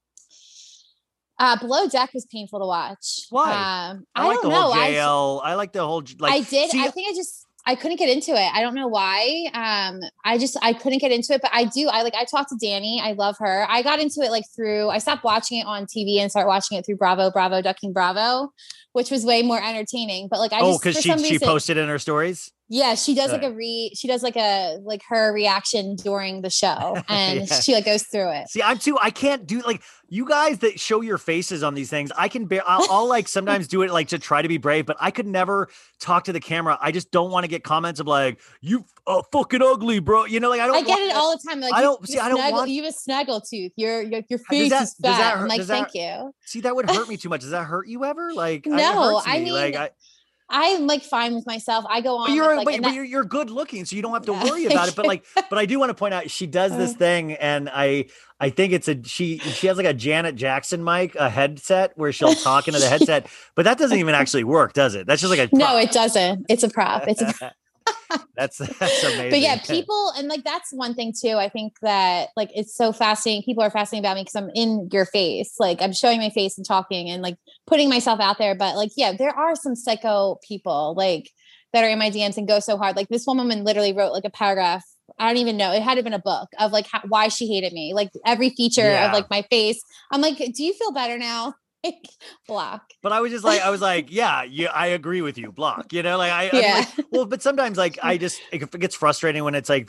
Uh, Below Deck was painful to watch. Why? Um, I, I, like don't the whole know. I, jail. I, like the whole j- like. I did. see, I think I just I couldn't get into it. I don't know why. Um, I just I couldn't get into it, but I do. I like I talked to Danny. I love her. I got into it like through. I stopped watching it on T V and started watching it through Bravo, Bravo, Ducking Bravo, which was way more entertaining. But like I oh, just because for she some she reason- posted in her stories. Yeah, she does like Right. a re. She does like a like her reaction during the show, and Yeah. she like goes through it. See, I'm too. I can't do like you guys that show your faces on these things. I can bear. I'll, I'll like sometimes do it like to try to be brave, but I could never talk to the camera. I just don't want to get comments of like you uh, fucking ugly, bro. You know, like I don't. I get want it that. all the time. Like I you- don't- you see, I don't snuggle- want- You have a snaggle tooth. Your your your Does face that- is does that fat. hurt- I'm like, does that- thank you. See, that would hurt me too much. Does that hurt you ever? Like, I, it No, hurts I me. like, mean, I, I'm like fine with myself. I go on. But you're, with, like, but, and but that- you're, you're good looking, so you don't have to Yeah. worry about it. But like, but I do want to point out she does this thing, and I, I think it's a she. She has like a Janet Jackson mic, a headset where she'll talk into the headset, but that doesn't even actually work, does it? That's just like a no, prop. it doesn't. It's a prop. It's a prop. that's that's amazing. But yeah, people, and like that's one thing too. I think that like it's so fascinating. People are fascinated about me because I'm in your face. Like I'm showing my face and talking and like putting myself out there. But like, yeah, there are some psycho people like that are in my D Ms and go so hard. Like this one woman literally wrote like a paragraph. I don't even know. It had to have been a book of like how, why she hated me. Like every feature Yeah. of like my face. I'm like, do you feel better now? Like block. But I was just like, I was like, yeah, yeah, I agree with you. Block, you know, like I, I mean, Yeah. like, well, but sometimes like I just it gets frustrating when it's like they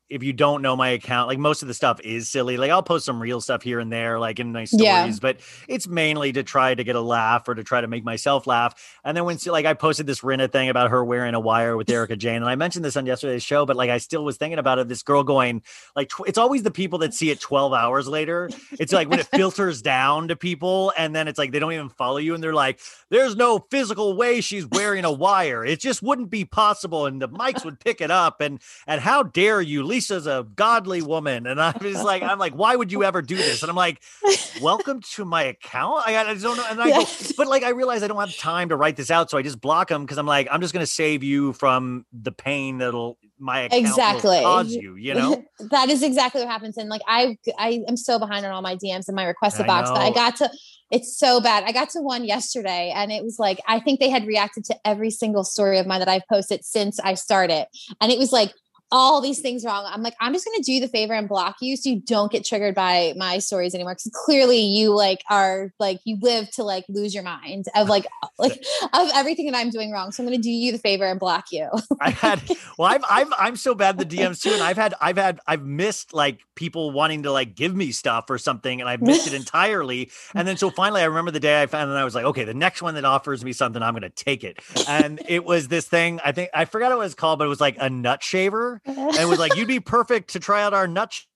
if you don't know my account, like most of the stuff is silly. Like I'll post some real stuff here and there, like in nice stories, Yeah. but it's mainly to try to get a laugh or to try to make myself laugh. And then when like I posted this Rinna thing about her wearing a wire with Erica Jane, and I mentioned this on yesterday's show, but like I still was thinking about it. This girl going like, tw- it's always the people that see it twelve hours later. It's like when it filters down to people, and then it's like they don't even follow you, and they're like, "There's no physical way she's wearing a wire. It just wouldn't be possible, and the mics would pick it up." And and how dare you? Lisa's a godly woman. And I'm just like, I'm like, why would you ever do this? And I'm like, welcome to my account. I, I just don't know. And I go, but like, I realize I don't have time to write this out. So I just block them because I'm like, I'm just going to save you from the pain that'll my account exactly will cause you, you know? That is exactly what happens. And like, I, I am so behind on all my D Ms in my requested I box, but I know. got to, it's so bad. I got to one yesterday and it was like, I think they had reacted to every single story of mine that I've posted since I started. And it was like, all these things wrong. I'm like, I'm just going to do the favor and block you so you don't get triggered by my stories anymore. Cause clearly you like are like, you live to like lose your mind of like, like of everything that I'm doing wrong. So I'm going to do you the favor and block you. I had, well, I've, I've, I'm so bad at the D Ms too. And I've had, I've had, I've missed like people wanting to like give me stuff or something. And I've missed it entirely. And then, so finally I remember the day I found, and I was like, okay, the next one that offers me something, I'm going to take it. And it was this thing, I think, I forgot what it was called, but it was like a nut shaver. And it was like, you'd be perfect to try out our nut. Sh-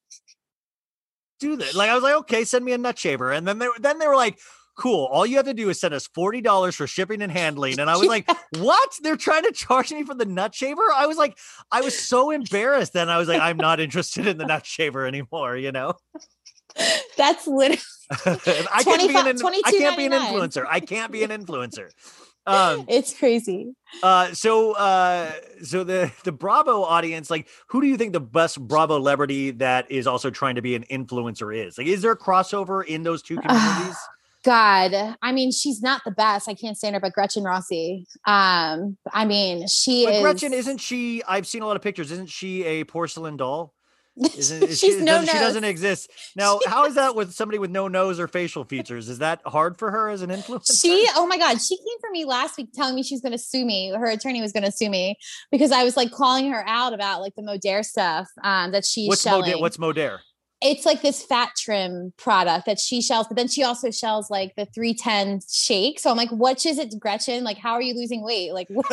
do that. Like, I was like, okay, send me a nut shaver. And then they, then they were like, cool. All you have to do is send us forty dollars for shipping and handling. And I was like, what? They're trying to charge me for the nut shaver? I was like, I was so embarrassed. Then I was like, I'm not interested in the nut shaver anymore, you know? That's literally I can't be an, in- I can't be an twenty-two ninety-nine. influencer. I can't be an influencer. Um, It's crazy. uh, so, uh, so the, the Bravo audience, like, who do you think the best Bravo celebrity that is also trying to be an influencer is? Like, is there a crossover in those two communities? God, I mean, she's not the best. I can't stand her, but Gretchen Rossi. Um, I mean, she But is. Gretchen, isn't she? I've seen a lot of pictures. Isn't she a porcelain doll? Isn't, is She's she, no doesn't- she nose. doesn't exist. Now, how is that with somebody with no nose or facial features? Is that hard for her as an influencer? She, oh my God, she came for me last week telling me she's going to sue me. Her attorney was going to sue me because I was like calling her out about like the Modere stuff um, that she's What's selling. Modere? What's Modere? It's like this fat trim product that she sells, but then she also sells like the three ten shake. So I'm like, what is it, Gretchen? Like, how are you losing weight? Like, what?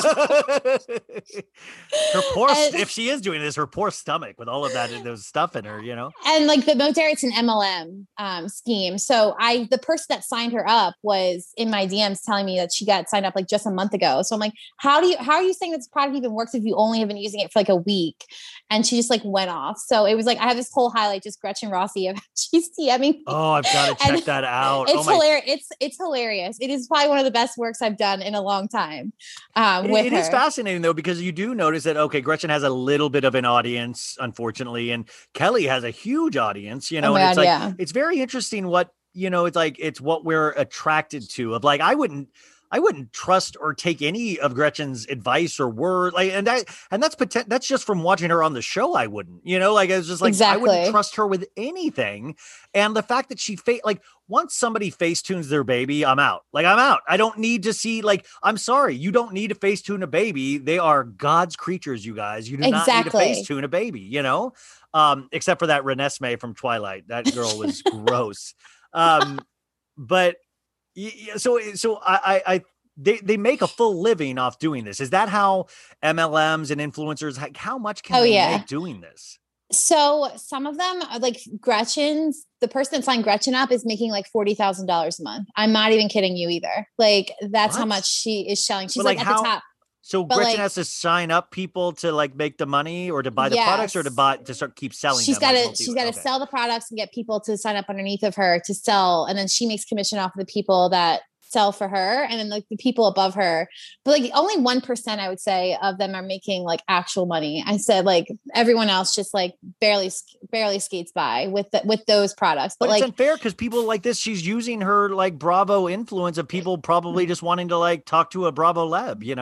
Her poor, And- if she is doing this, her poor stomach with all of that, those stuff in her, you know? And like the Modere, it's an M L M um, scheme. So I, the person that signed her up was in my D Ms telling me that she got signed up like just a month ago. So I'm like, how do you, how are you saying this product even works if you only have been using it for like a week? And she just like went off. So it was like, I have this whole highlight, just Gretchen Rossi of she's DMing me. Oh, I've got to check And that out. It's oh my hilarious. It's, it's hilarious. It is probably one of the best works I've done in a long time. Um, It- with it her. is fascinating though, because you do notice that, okay, Gretchen has a little bit of an audience, unfortunately, and Kelly has a huge audience, you know, Oh my and it's God, like, yeah. it's very interesting what, you know, it's like, it's what we're attracted to of like, I wouldn't, I wouldn't trust or take any of Gretchen's advice or word. Like, and that, and that's potent, that's just from watching her on the show. I wouldn't, you know, like, it's just like, I wouldn't Exactly. trust her with anything. And the fact that she, fa- like, once somebody face tunes their baby, I'm out. Like, I'm out. I don't need to see, like, I'm sorry. You don't need to face tune a baby. They are God's creatures, you guys. You do not need to Exactly. face tune a baby, you know? Um, except for that Renesmee from Twilight. That girl was gross. Um, but y- y- so, so I, I, I they, they make a full living off doing this. Is that how M L Ms and influencers, like, how much can Oh, they yeah. make doing this? So some of them are like Gretchen's, the person that signed Gretchen up is making like forty thousand dollars a month. I'm not even kidding you either. Like that's how What? much she is selling. She's But, like, like, at how- the top. So But, Gretchen like- has to sign up people to like make the money or to buy the products or to Yes. buy to start keep selling. She's them, got like, to, multi- she's got to okay. sell the products and get people to sign up underneath of her to sell. And then she makes commission off of the people that sell for her. And then like the people above her, but like only one percent, I would say, of them are making like actual money. I said like everyone else just like barely, barely skates by with, the, with those products. But, But like, it's unfair because people like this, she's using her like Bravo influence of people probably just wanting to like talk to a Bravo lab, you know?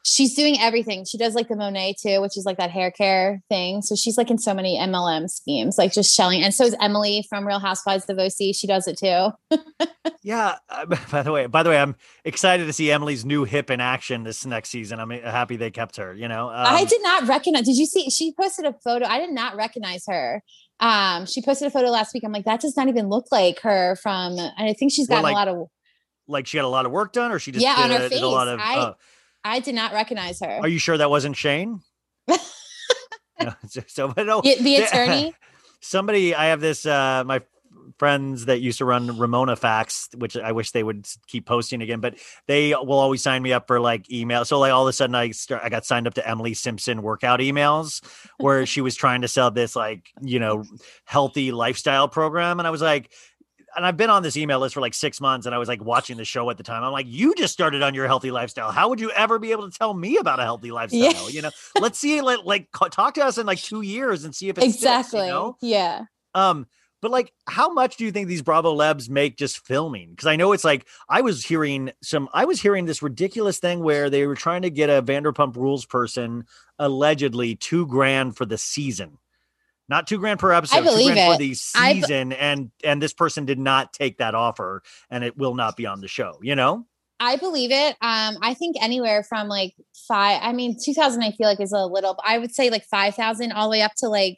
She's doing everything. She does like the Monet too, which is like that hair care thing. So she's like in so many M L M schemes, like just shelling. And so is Emily from Real Housewives of O C. She does it too. Yeah. Uh, by the way, by the way, I'm excited to see Emily's new hip in action this next season. I'm happy they kept her, you know? Um, I did not recognize, did you see, she posted a photo. I did not recognize her. Um, she posted a photo last week. I'm like, that does not even look like her from, and I think she's gotten like, a lot of, like she had a lot of work done or she just yeah, did, on her a, face. did a lot of, I, uh, I did not recognize her. Are you sure that wasn't Shane? No, so, so but no, the, the attorney. Somebody, I have this, uh, my friends that used to run Ramona Facts, which I wish they would keep posting again, but they will always sign me up for like email. So like all of a sudden I start, I got signed up to Emily Simpson workout emails where she was trying to sell this like, you know, healthy lifestyle program. And I was like, and I've been on this email list for like six months and I was like watching the show at the time. I'm like, you just started on your healthy lifestyle. How would you ever be able to tell me about a healthy lifestyle? Yeah. You know, let's see, like, like talk to us in like two years and see if it's exactly. Sticks, you know? Yeah. Um, but like, how much do you think these Bravo Lebs make just filming? Because I know it's like, I was hearing some, I was hearing this ridiculous thing where they were trying to get a Vanderpump Rules person allegedly two grand for the season. Not two grand per episode, I believe two grand it. for the season. I, and, and this person did not take that offer and it will not be on the show, you know? I believe it. Um, I think anywhere from like five, I mean, two thousand, I feel like is a little, I would say like five thousand all the way up to like,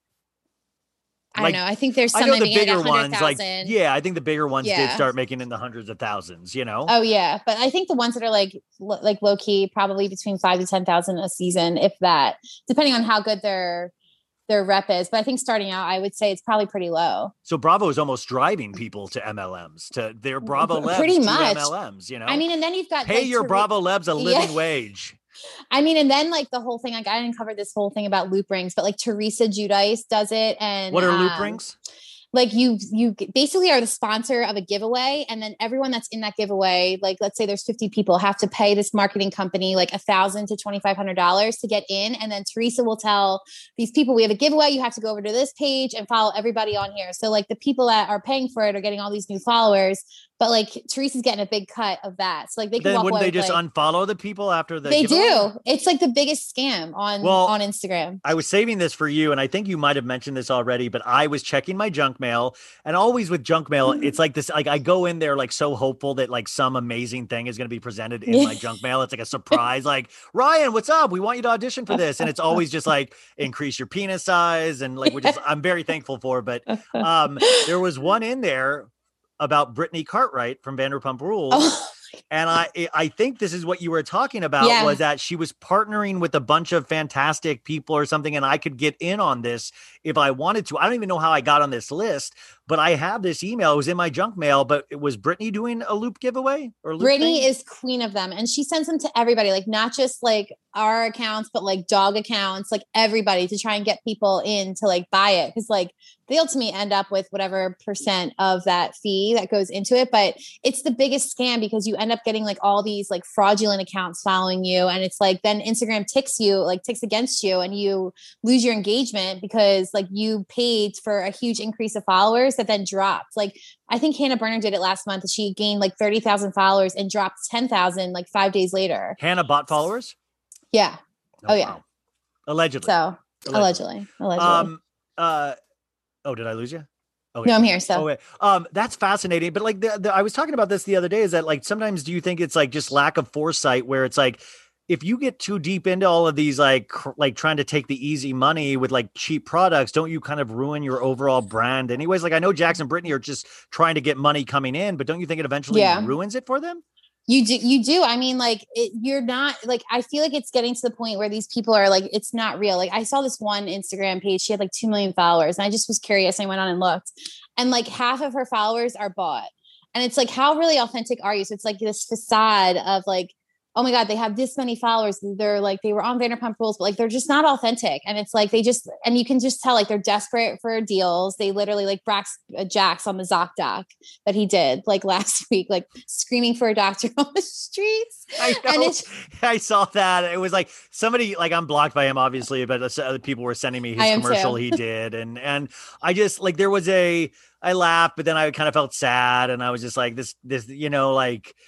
I like, don't know. I think there's some I know the maybe bigger like ones, like, thousand. yeah, I think the bigger ones yeah. did start making in the hundreds of thousands, you know? Oh yeah. But I think the ones that are like, lo- like low key, probably between five to ten thousand a season, if that, depending on how good their, their rep is. But I think starting out, I would say it's probably pretty low. So Bravo is almost driving people to M L Ms, to their Bravo Lebs pretty to much. M L Ms, you know? I mean, and then you've got pay like, your Tari- Bravo Lebs a living yeah. wage. I mean, and then like the whole thing, like I didn't cover this whole thing about loop rings, but like Teresa Giudice does it. And what are loop um, rings? Like you, you basically are the sponsor of a giveaway. And then everyone that's in that giveaway, like, let's say there's fifty people, have to pay this marketing company like a thousand to twenty-five hundred dollars to get in. And then Teresa will tell these people, we have a giveaway. You have to go over to this page and follow everybody on here. So like the people that are paying for it are getting all these new followers, but like Teresa's getting a big cut of that. So like they can Then walk wouldn't away they with, just like, unfollow the people after the they giveaway? do. It's like the biggest scam on, Well, on Instagram. I was saving this for you, and I think you might have mentioned this already, but I was checking my junk mail, and always with junk mail, it's like this, like I go in there like so hopeful that like some amazing thing is going to be presented in my junk mail. It's like a surprise, like, Ryan, what's up? We want you to audition for this. And it's always just like, increase your penis size. And like, which is, I'm very thankful for, but um, there was one in there about Brittany Cartwright from Vanderpump Rules. Oh. And I I think this is what you were talking about, Yeah. was that she was partnering with a bunch of fantastic people or something, and I could get in on this if I wanted to. I don't even know how I got on this list, but I have this email. It was in my junk mail, but it was Brittany doing a loop giveaway or loop Brittany thing? is queen of them, and she sends them to everybody, like not just like our accounts, but like dog accounts, like everybody, to try and get people in to like buy it. Cause like they ultimately end up with whatever percent of that fee that goes into it. But it's the biggest scam because you end up getting like all these like fraudulent accounts following you. And it's like, then Instagram ticks you, like ticks against you, and you lose your engagement because like you paid for a huge increase of followers that then dropped. Like I think Hannah Berner did it last month. She gained like thirty thousand followers and dropped ten thousand like five days later. Hannah bought followers? Yeah. Oh, Oh, yeah. wow. Allegedly. So Allegedly. allegedly, allegedly. Um, uh, oh, did I lose you? Oh, No, I'm here, so. Oh, wait. Um, that's fascinating. But like, the, the, I was talking about this the other day. Is that like sometimes do you think it's like just lack of foresight, where it's like if you get too deep into all of these, like cr- like trying to take the easy money with like cheap products, don't you kind of ruin your overall brand? Anyways, like I know Jax and Brittany are just trying to get money coming in, but don't you think it eventually Yeah. ruins it for them? You do, you do. I mean, like it, you're not like, I feel like it's getting to the point where these people are like, it's not real. Like I saw this one Instagram page, she had like two million followers, and I just was curious. I went on and looked, and like half of her followers are bought. And it's like, how really authentic are you? So it's like this facade of like, oh my God, they have this many followers. They're like, they were on Vanderpump Rules, but like, they're just not authentic. And it's like, they just, and you can just tell like they're desperate for deals. They literally like Brax, uh, Jax on the ZocDoc that he did like last week, like screaming for a doctor on the streets. I And know. it's, I saw that. It was like somebody, like I'm blocked by him, obviously, but uh, other people were sending me his I am commercial too. he did. And, and I just like, there was a, I laughed, but then I kind of felt sad. And I was just like, this, this, you know, like,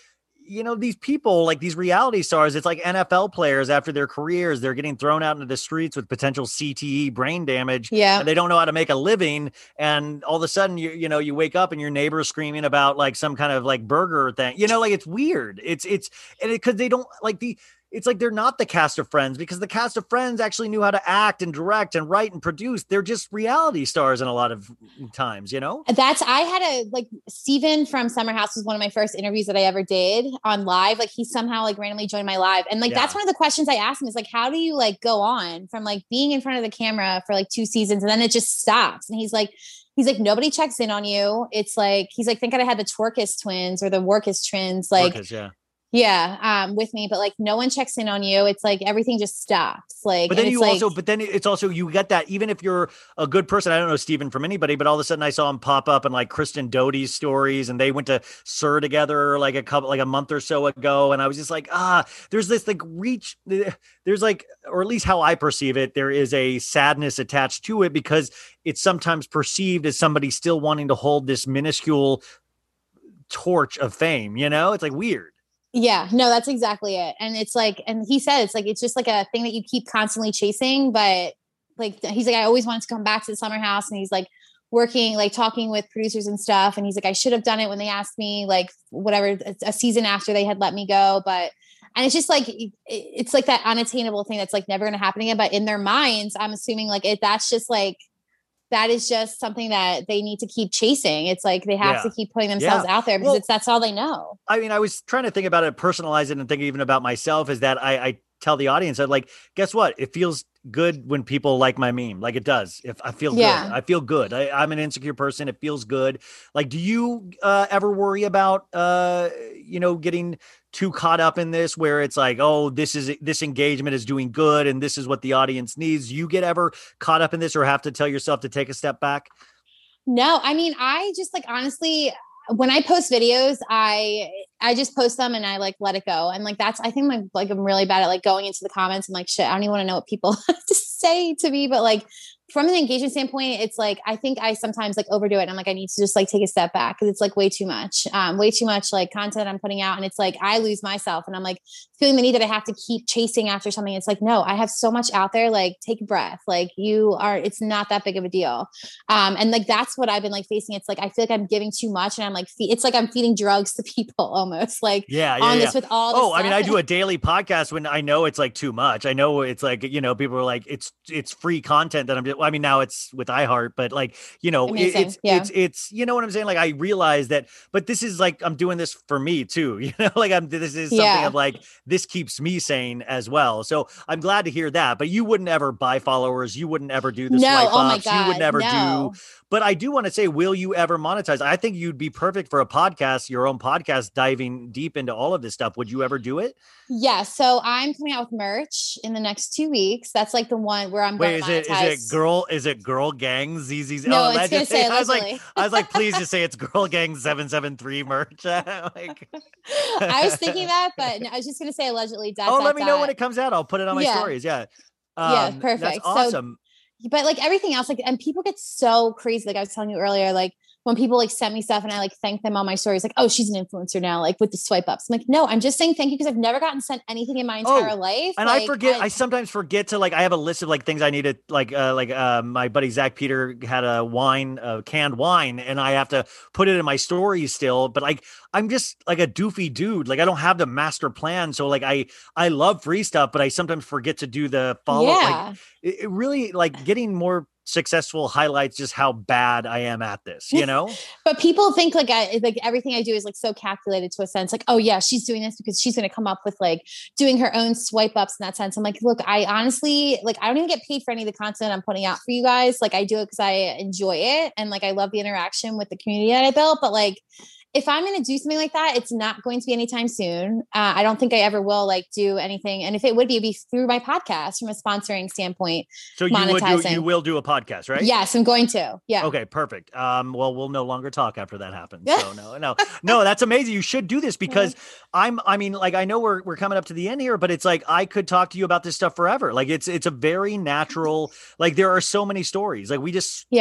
you know, these people, like these reality stars, it's like N F L players after their careers, they're getting thrown out into the streets with potential C T E, brain damage. Yeah. And they don't know how to make a living. And all of a sudden, you, you know, you wake up and your neighbor's screaming about like some kind of like burger thing, you know, like it's weird. It's, it's, and it, cause they don't like the, it's like they're not the cast of Friends because the cast of Friends actually knew how to act and direct and write and produce. They're just reality stars in a lot of times, you know? That's, I had a, like, Steven from Summer House was one of my first interviews that I ever did on live. Like, he somehow, like, randomly joined my live. And, like, Yeah. that's one of the questions I asked him is, like, how do you, like, go on from, like, being in front of the camera for, like, two seasons and then it just stops? And he's like, he's like, nobody checks in on you. It's like, he's like, thank God I had the Twerkus twins or the Workus twins. Like, Workers, yeah. yeah, um, with me, but like no one checks in on you. It's like everything just stops. Like, But then and you it's also, like, but then it's also, you get that even if you're a good person, I don't know Steven from anybody, but all of a sudden I saw him pop up in like Kristen Doty's stories and they went to S U R together like a couple, like a month or so ago. And I was just like, ah, there's this like reach, there's like, or at least how I perceive it, there is a sadness attached to it because it's sometimes perceived as somebody still wanting to hold this minuscule torch of fame, you know, it's like weird. yeah, no, that's exactly it. And it's like, and he said, it's like, it's just like a thing that you keep constantly chasing. But like, he's like, I always wanted to come back to the Summer House. And he's like working, like talking with producers and stuff. And he's like, I should have done it when they asked me, like whatever, a season after they had let me go. But, and it's just like, it, it's like that unattainable thing that's like never going to happen again. But in their minds, I'm assuming like it, that's just like, that is just something that they need to keep chasing. It's like they have Yeah. to keep putting themselves Yeah. out there because Well, it's that's all they know. I mean, I was trying to think about it, personalize it and think even about myself is that I, I tell the audience that like, guess what? It feels good when people like my meme. Like it does. If I feel Yeah. good, I feel good. I, I'm an insecure person. It feels good. Like, do you uh, ever worry about, uh, you know, getting too caught up in this where it's like, oh, this is, this engagement is doing good. And this is what the audience needs. You get ever caught up in this or have to tell yourself to take a step back? No, I mean, I just like, honestly, when I post videos, I, I just post them and I like, let it go. And like, that's, I think like, like I'm really bad at like going into the comments and like, shit, I don't even want to know what people have to say to me, but like, from an engagement standpoint, it's like, I think I sometimes like overdo it. And I'm like, I need to just like take a step back because it's like way too much, um, way too much like content I'm putting out. And it's like, I lose myself and I'm like feeling the need that I have to keep chasing after something. It's like, no, I have so much out there. Like take a breath. Like you are, it's not that big of a deal. Um, and like, that's what I've been like facing. It's like, I feel like I'm giving too much and I'm like, fe- it's like I'm feeding drugs to people almost like yeah, yeah on yeah. this with all this Oh, I mean, I stuff. do a daily podcast when I know it's like too much. I know it's like, you know, people are like, it's, it's free content that I'm just, I mean, now it's with iHeart, but like, you know, it, Amazing. it's, Yeah. it's, it's, you know what I'm saying? Like, I realize that, but this is like, I'm doing this for me too, you know, like I'm, this is something Yeah. of like, this keeps me sane as well. So I'm glad to hear that, but you wouldn't ever buy followers. You wouldn't ever do the No, swipe oh my ups. You would God, never no. do. But I do want to say, will you ever monetize? I think you'd be perfect for a podcast, your own podcast, diving deep into all of this stuff. Would you ever do it? Yeah. So I'm coming out with merch in the next two weeks. That's like the one where I'm Wait, going is to it monetize. is it girl is it girl gang Z Z Z? No, oh, it's alleged- gonna say I was like allegedly. I was like, please just say it's girl gang seven seven three merch. like, I was thinking that, but no, I was just going to say allegedly. Dot, oh, dot, let me know dot. when it comes out. I'll put it on my Yeah. stories. Yeah. Yeah, Um, perfect. That's So- awesome. But like everything else, like, and people get so crazy. Like I was telling you earlier, like when people like send me stuff and I like thank them on my stories, like, oh, she's an influencer now, like with the swipe ups. I'm like, no, I'm just saying thank you because I've never gotten sent anything in my entire Oh, life. And like, I forget, I, sometimes forget to like, I have a list of like things I need to like, uh, like uh, my buddy Zach Peter had a wine, uh, canned wine, and I have to put it in my stories still. But like, I'm just like a doofy dude. Like I don't have the master plan. So like, I, I love free stuff, but I sometimes forget to do the follow. Yeah. Like it, it really like getting more successful highlights just how bad I am at this, you know? But people think like I like everything I do is like so calculated to a sense, like, oh yeah, she's doing this because she's going to come up with like doing her own swipe ups in that sense. I'm like, look, I honestly like I don't even get paid for any of the content I'm putting out for you guys. Like I do it because I enjoy it and like I love the interaction with the community that I built. But like if I'm going to do something like that, it's not going to be anytime soon. Uh, I don't think I ever will like do anything. And if it would be, it'd be through my podcast from a sponsoring standpoint. So you would do, monetizing. you will do a podcast, right? Yes, I'm going to. Yeah. Okay, perfect. Um, well, we'll no longer talk after that happens. So no, no, no, that's amazing. You should do this because I'm, I mean, like, I know we're, we're coming up to the end here, but it's like, I could talk to you about this stuff forever. Like it's, it's a very natural, like there are so many stories. Like we just, Yeah.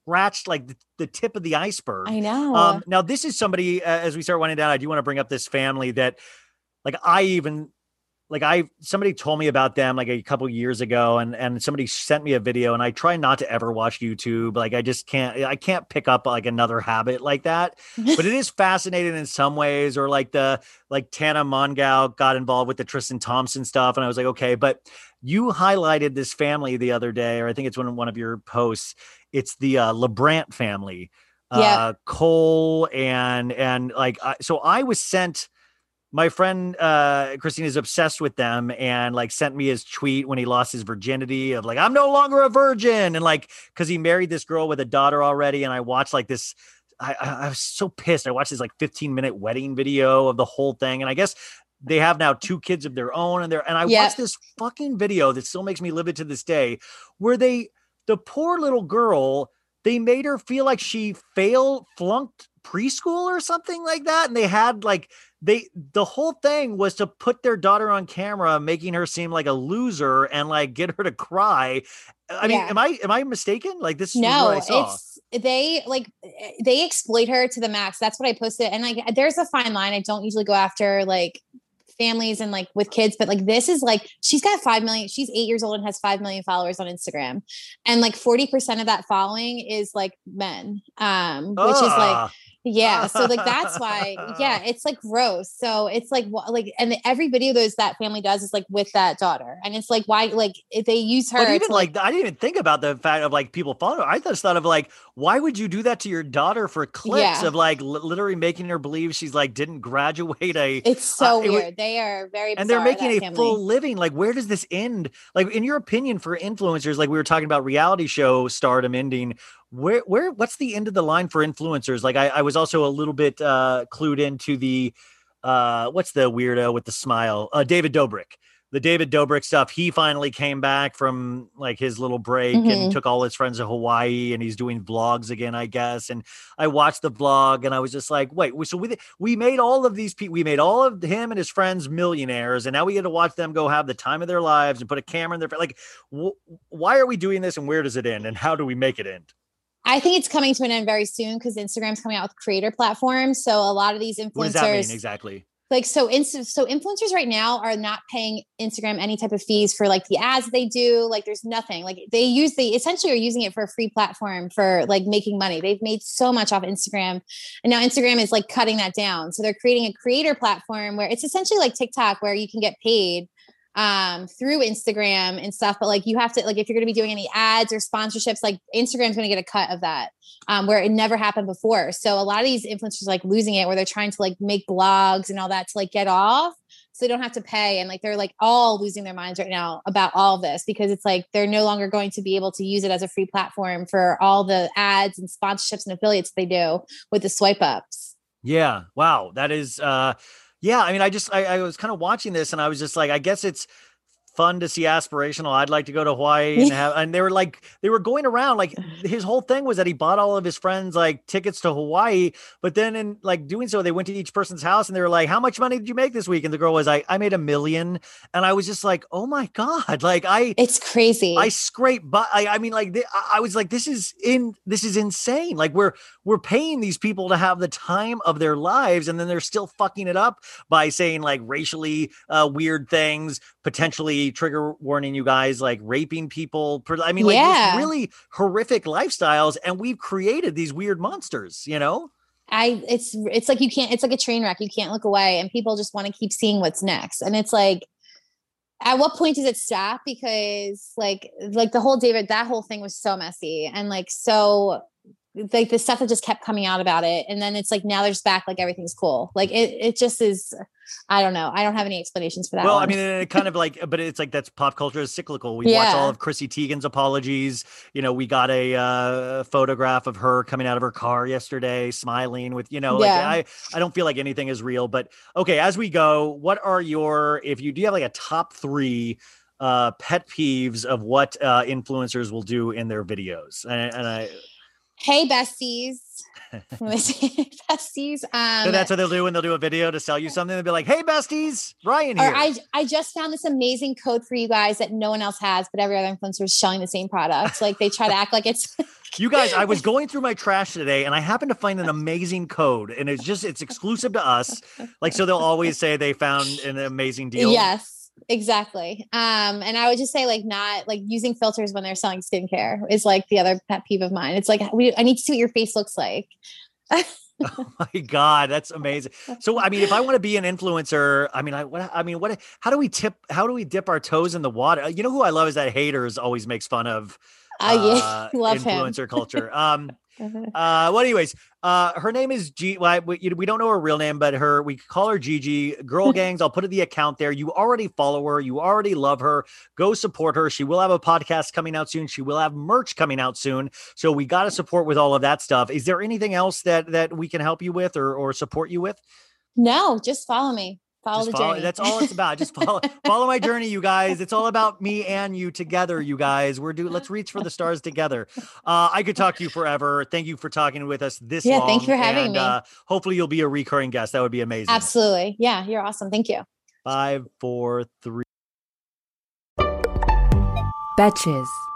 scratched like the, the tip of the iceberg. I know. Um, now this is somebody, uh, as we start winding down, I do want to bring up this family that like I even like I, somebody told me about them like a couple years ago and, and somebody sent me a video and I try not to ever watch YouTube. Like I just can't, I can't pick up like another habit like that, but it is fascinating in some ways. Or like the, like Tana Mongeau got involved with the Tristan Thompson stuff. And I was like, okay, but you highlighted this family the other day, or I think it's one, one of your posts. It's the uh, LeBrant family, uh, yeah. Cole and, and like, I, so I was sent, my friend, uh, Christine is obsessed with them and like sent me his tweet when he lost his virginity of like, I'm no longer a virgin. And like, cause he married this girl with a daughter already. And I watched like this, I, I, I was so pissed. I watched this like fifteen minute wedding video of the whole thing. And I guess they have now two kids of their own. And they're, and I Yep. watched this fucking video that still makes me livid to this day, where they, the poor little girl, they made her feel like she failed, flunked preschool or something like that. And they had like, They the whole thing was to put their daughter on camera, making her seem like a loser and like get her to cry. I mean, Yeah. am I am I mistaken? Like this is No, what I saw. it's they like they exploit her to the max. That's what I posted. And like there's a fine line. I don't usually go after like families and like with kids, but like this is like she's got five million, she's eight years old and has five million followers on Instagram. And like forty percent of that following is like men. Um, which is like Ah. yeah. So like, that's why, yeah, it's like gross. So it's like, wh- like, and the, every video those that family does is like with that daughter. And it's like, why, like if they use her. But even to, like, I didn't even think about the fact of like people following her. I just thought of like, why would you do that to your daughter for clicks Yeah. of like li- literally making her believe she's like didn't graduate a. it's so uh, it weird. was- they are very, and they're bizarre, making that a family. full living. Like, where does this end? Like, in your opinion, for influencers, like we were talking about reality show stardom ending, where, where, what's the end of the line for influencers? Like, I, I was also a little bit uh, clued into the, uh, what's the weirdo with the smile? Uh, David Dobrik. The David Dobrik stuff. He finally came back from like his little break Mhm. and took all his friends to Hawaii, and he's doing vlogs again, I guess. And I watched the vlog and I was just like, wait, so we, we made all of these people, we made all of him and his friends millionaires. And now we get to watch them go have the time of their lives and put a camera in their, like, wh- why are we doing this? And where does it end? And how do we make it end? I think it's coming to an end very soon because Instagram's coming out with creator platforms. So a lot of these influencers, What does that mean exactly? like so inst- so influencers right now are not paying Instagram any type of fees for like the ads they do. Like there's nothing. Like they use they essentially are using it for a free platform for like making money. They've made so much off Instagram, and now Instagram is like cutting that down. So they're creating a creator platform where it's essentially like TikTok, where you can get paid um through Instagram and stuff, but like you have to, like if you're going to be doing any ads or sponsorships, like Instagram's going to get a cut of that, um where it never happened before. So a lot of these influencers are, like losing it, where they're trying to like make blogs and all that to like get off so they don't have to pay, and like they're like all losing their minds right now about all this because it's like they're no longer going to be able to use it as a free platform for all the ads and sponsorships and affiliates they do with the swipe ups. Yeah. Wow. That is, uh, yeah. I mean, I just, I, I was kind of watching this and I was just like, I guess it's fun to see aspirational. I'd like to go to Hawaii and have, and they were like, they were going around, like his whole thing was that he bought all of his friends like tickets to Hawaii, but then in like doing so, they went to each person's house and they were like, how much money did you make this week? And the girl was like, I made a million. And I was just like, oh my God. Like I, It's crazy. I scrape, but I, I mean, like, th- I was like, this is in, this is insane. Like we're, we're paying these people to have the time of their lives. And then they're still fucking it up by saying like racially uh, weird things, potentially trigger warning you guys, like raping people. I mean, like Yeah. these really horrific lifestyles. And we've created these weird monsters, you know? I it's it's like you can't, it's like a train wreck. You can't look away, and people just want to keep seeing what's next. And it's like, at what point does it stop? Because like like the whole David, that whole thing was so messy and like so like the stuff that just kept coming out about it. And then it's like now they're just back, like everything's cool. Like it it just is, I don't know. I don't have any explanations for that. Well, one. I mean, it kind of like, but it's like that's pop culture is cyclical. We Yeah. watched all of Chrissy Teigen's apologies. You know, we got a uh, photograph of her coming out of her car yesterday, smiling with, you know, like Yeah. I, I don't feel like anything is real. But okay, as we go, what are your, if you do you have like a top three uh, pet peeves of what uh, influencers will do in their videos? And, and I, Hey besties. besties. Um, So that's what they'll do when they'll do a video to sell you something. They'll be like, "Hey, besties, Ryan here." Or I I just found this amazing code for you guys that no one else has, but every other influencer is selling the same product. Like they try to act like it's. You guys, I was going through my trash today and I happened to find an amazing code, and it's just it's exclusive to us. Like, so they'll always say they found an amazing deal. Yes, exactly. Um, and I would just say like not like using filters when they're selling skincare is like the other pet peeve of mine. It's like we I need to see what your face looks like. Oh my God, that's amazing. So, I mean, if I want to be an influencer, I mean, I, what, I mean, what, how do we tip, how do we dip our toes in the water? You know, who I love is that Haters always makes fun of Uh, yeah, love influencer him. culture. Um, uh, well, anyways, uh, her name is G. Well, we, we don't know her real name, but her, we call her Gigi. Girl Gangs. I'll put the account there. You already follow her. You already love her. Go support her. She will have a podcast coming out soon. She will have merch coming out soon. So we got to support with all of that stuff. Is there anything else that, that we can help you with or, or support you with? No, just follow me. Follow Just the follow, journey. that's all it's about. Just follow, follow my journey, you guys. It's all about me and you together, you guys. We're doing, let's reach for the stars together. Uh, I could talk to you forever. Thank you for talking with us this Yeah, long. thank you for having and, me. Uh, hopefully you'll be a recurring guest. That would be amazing. Absolutely. Yeah, you're awesome. Thank you. Five, four, three. Betches.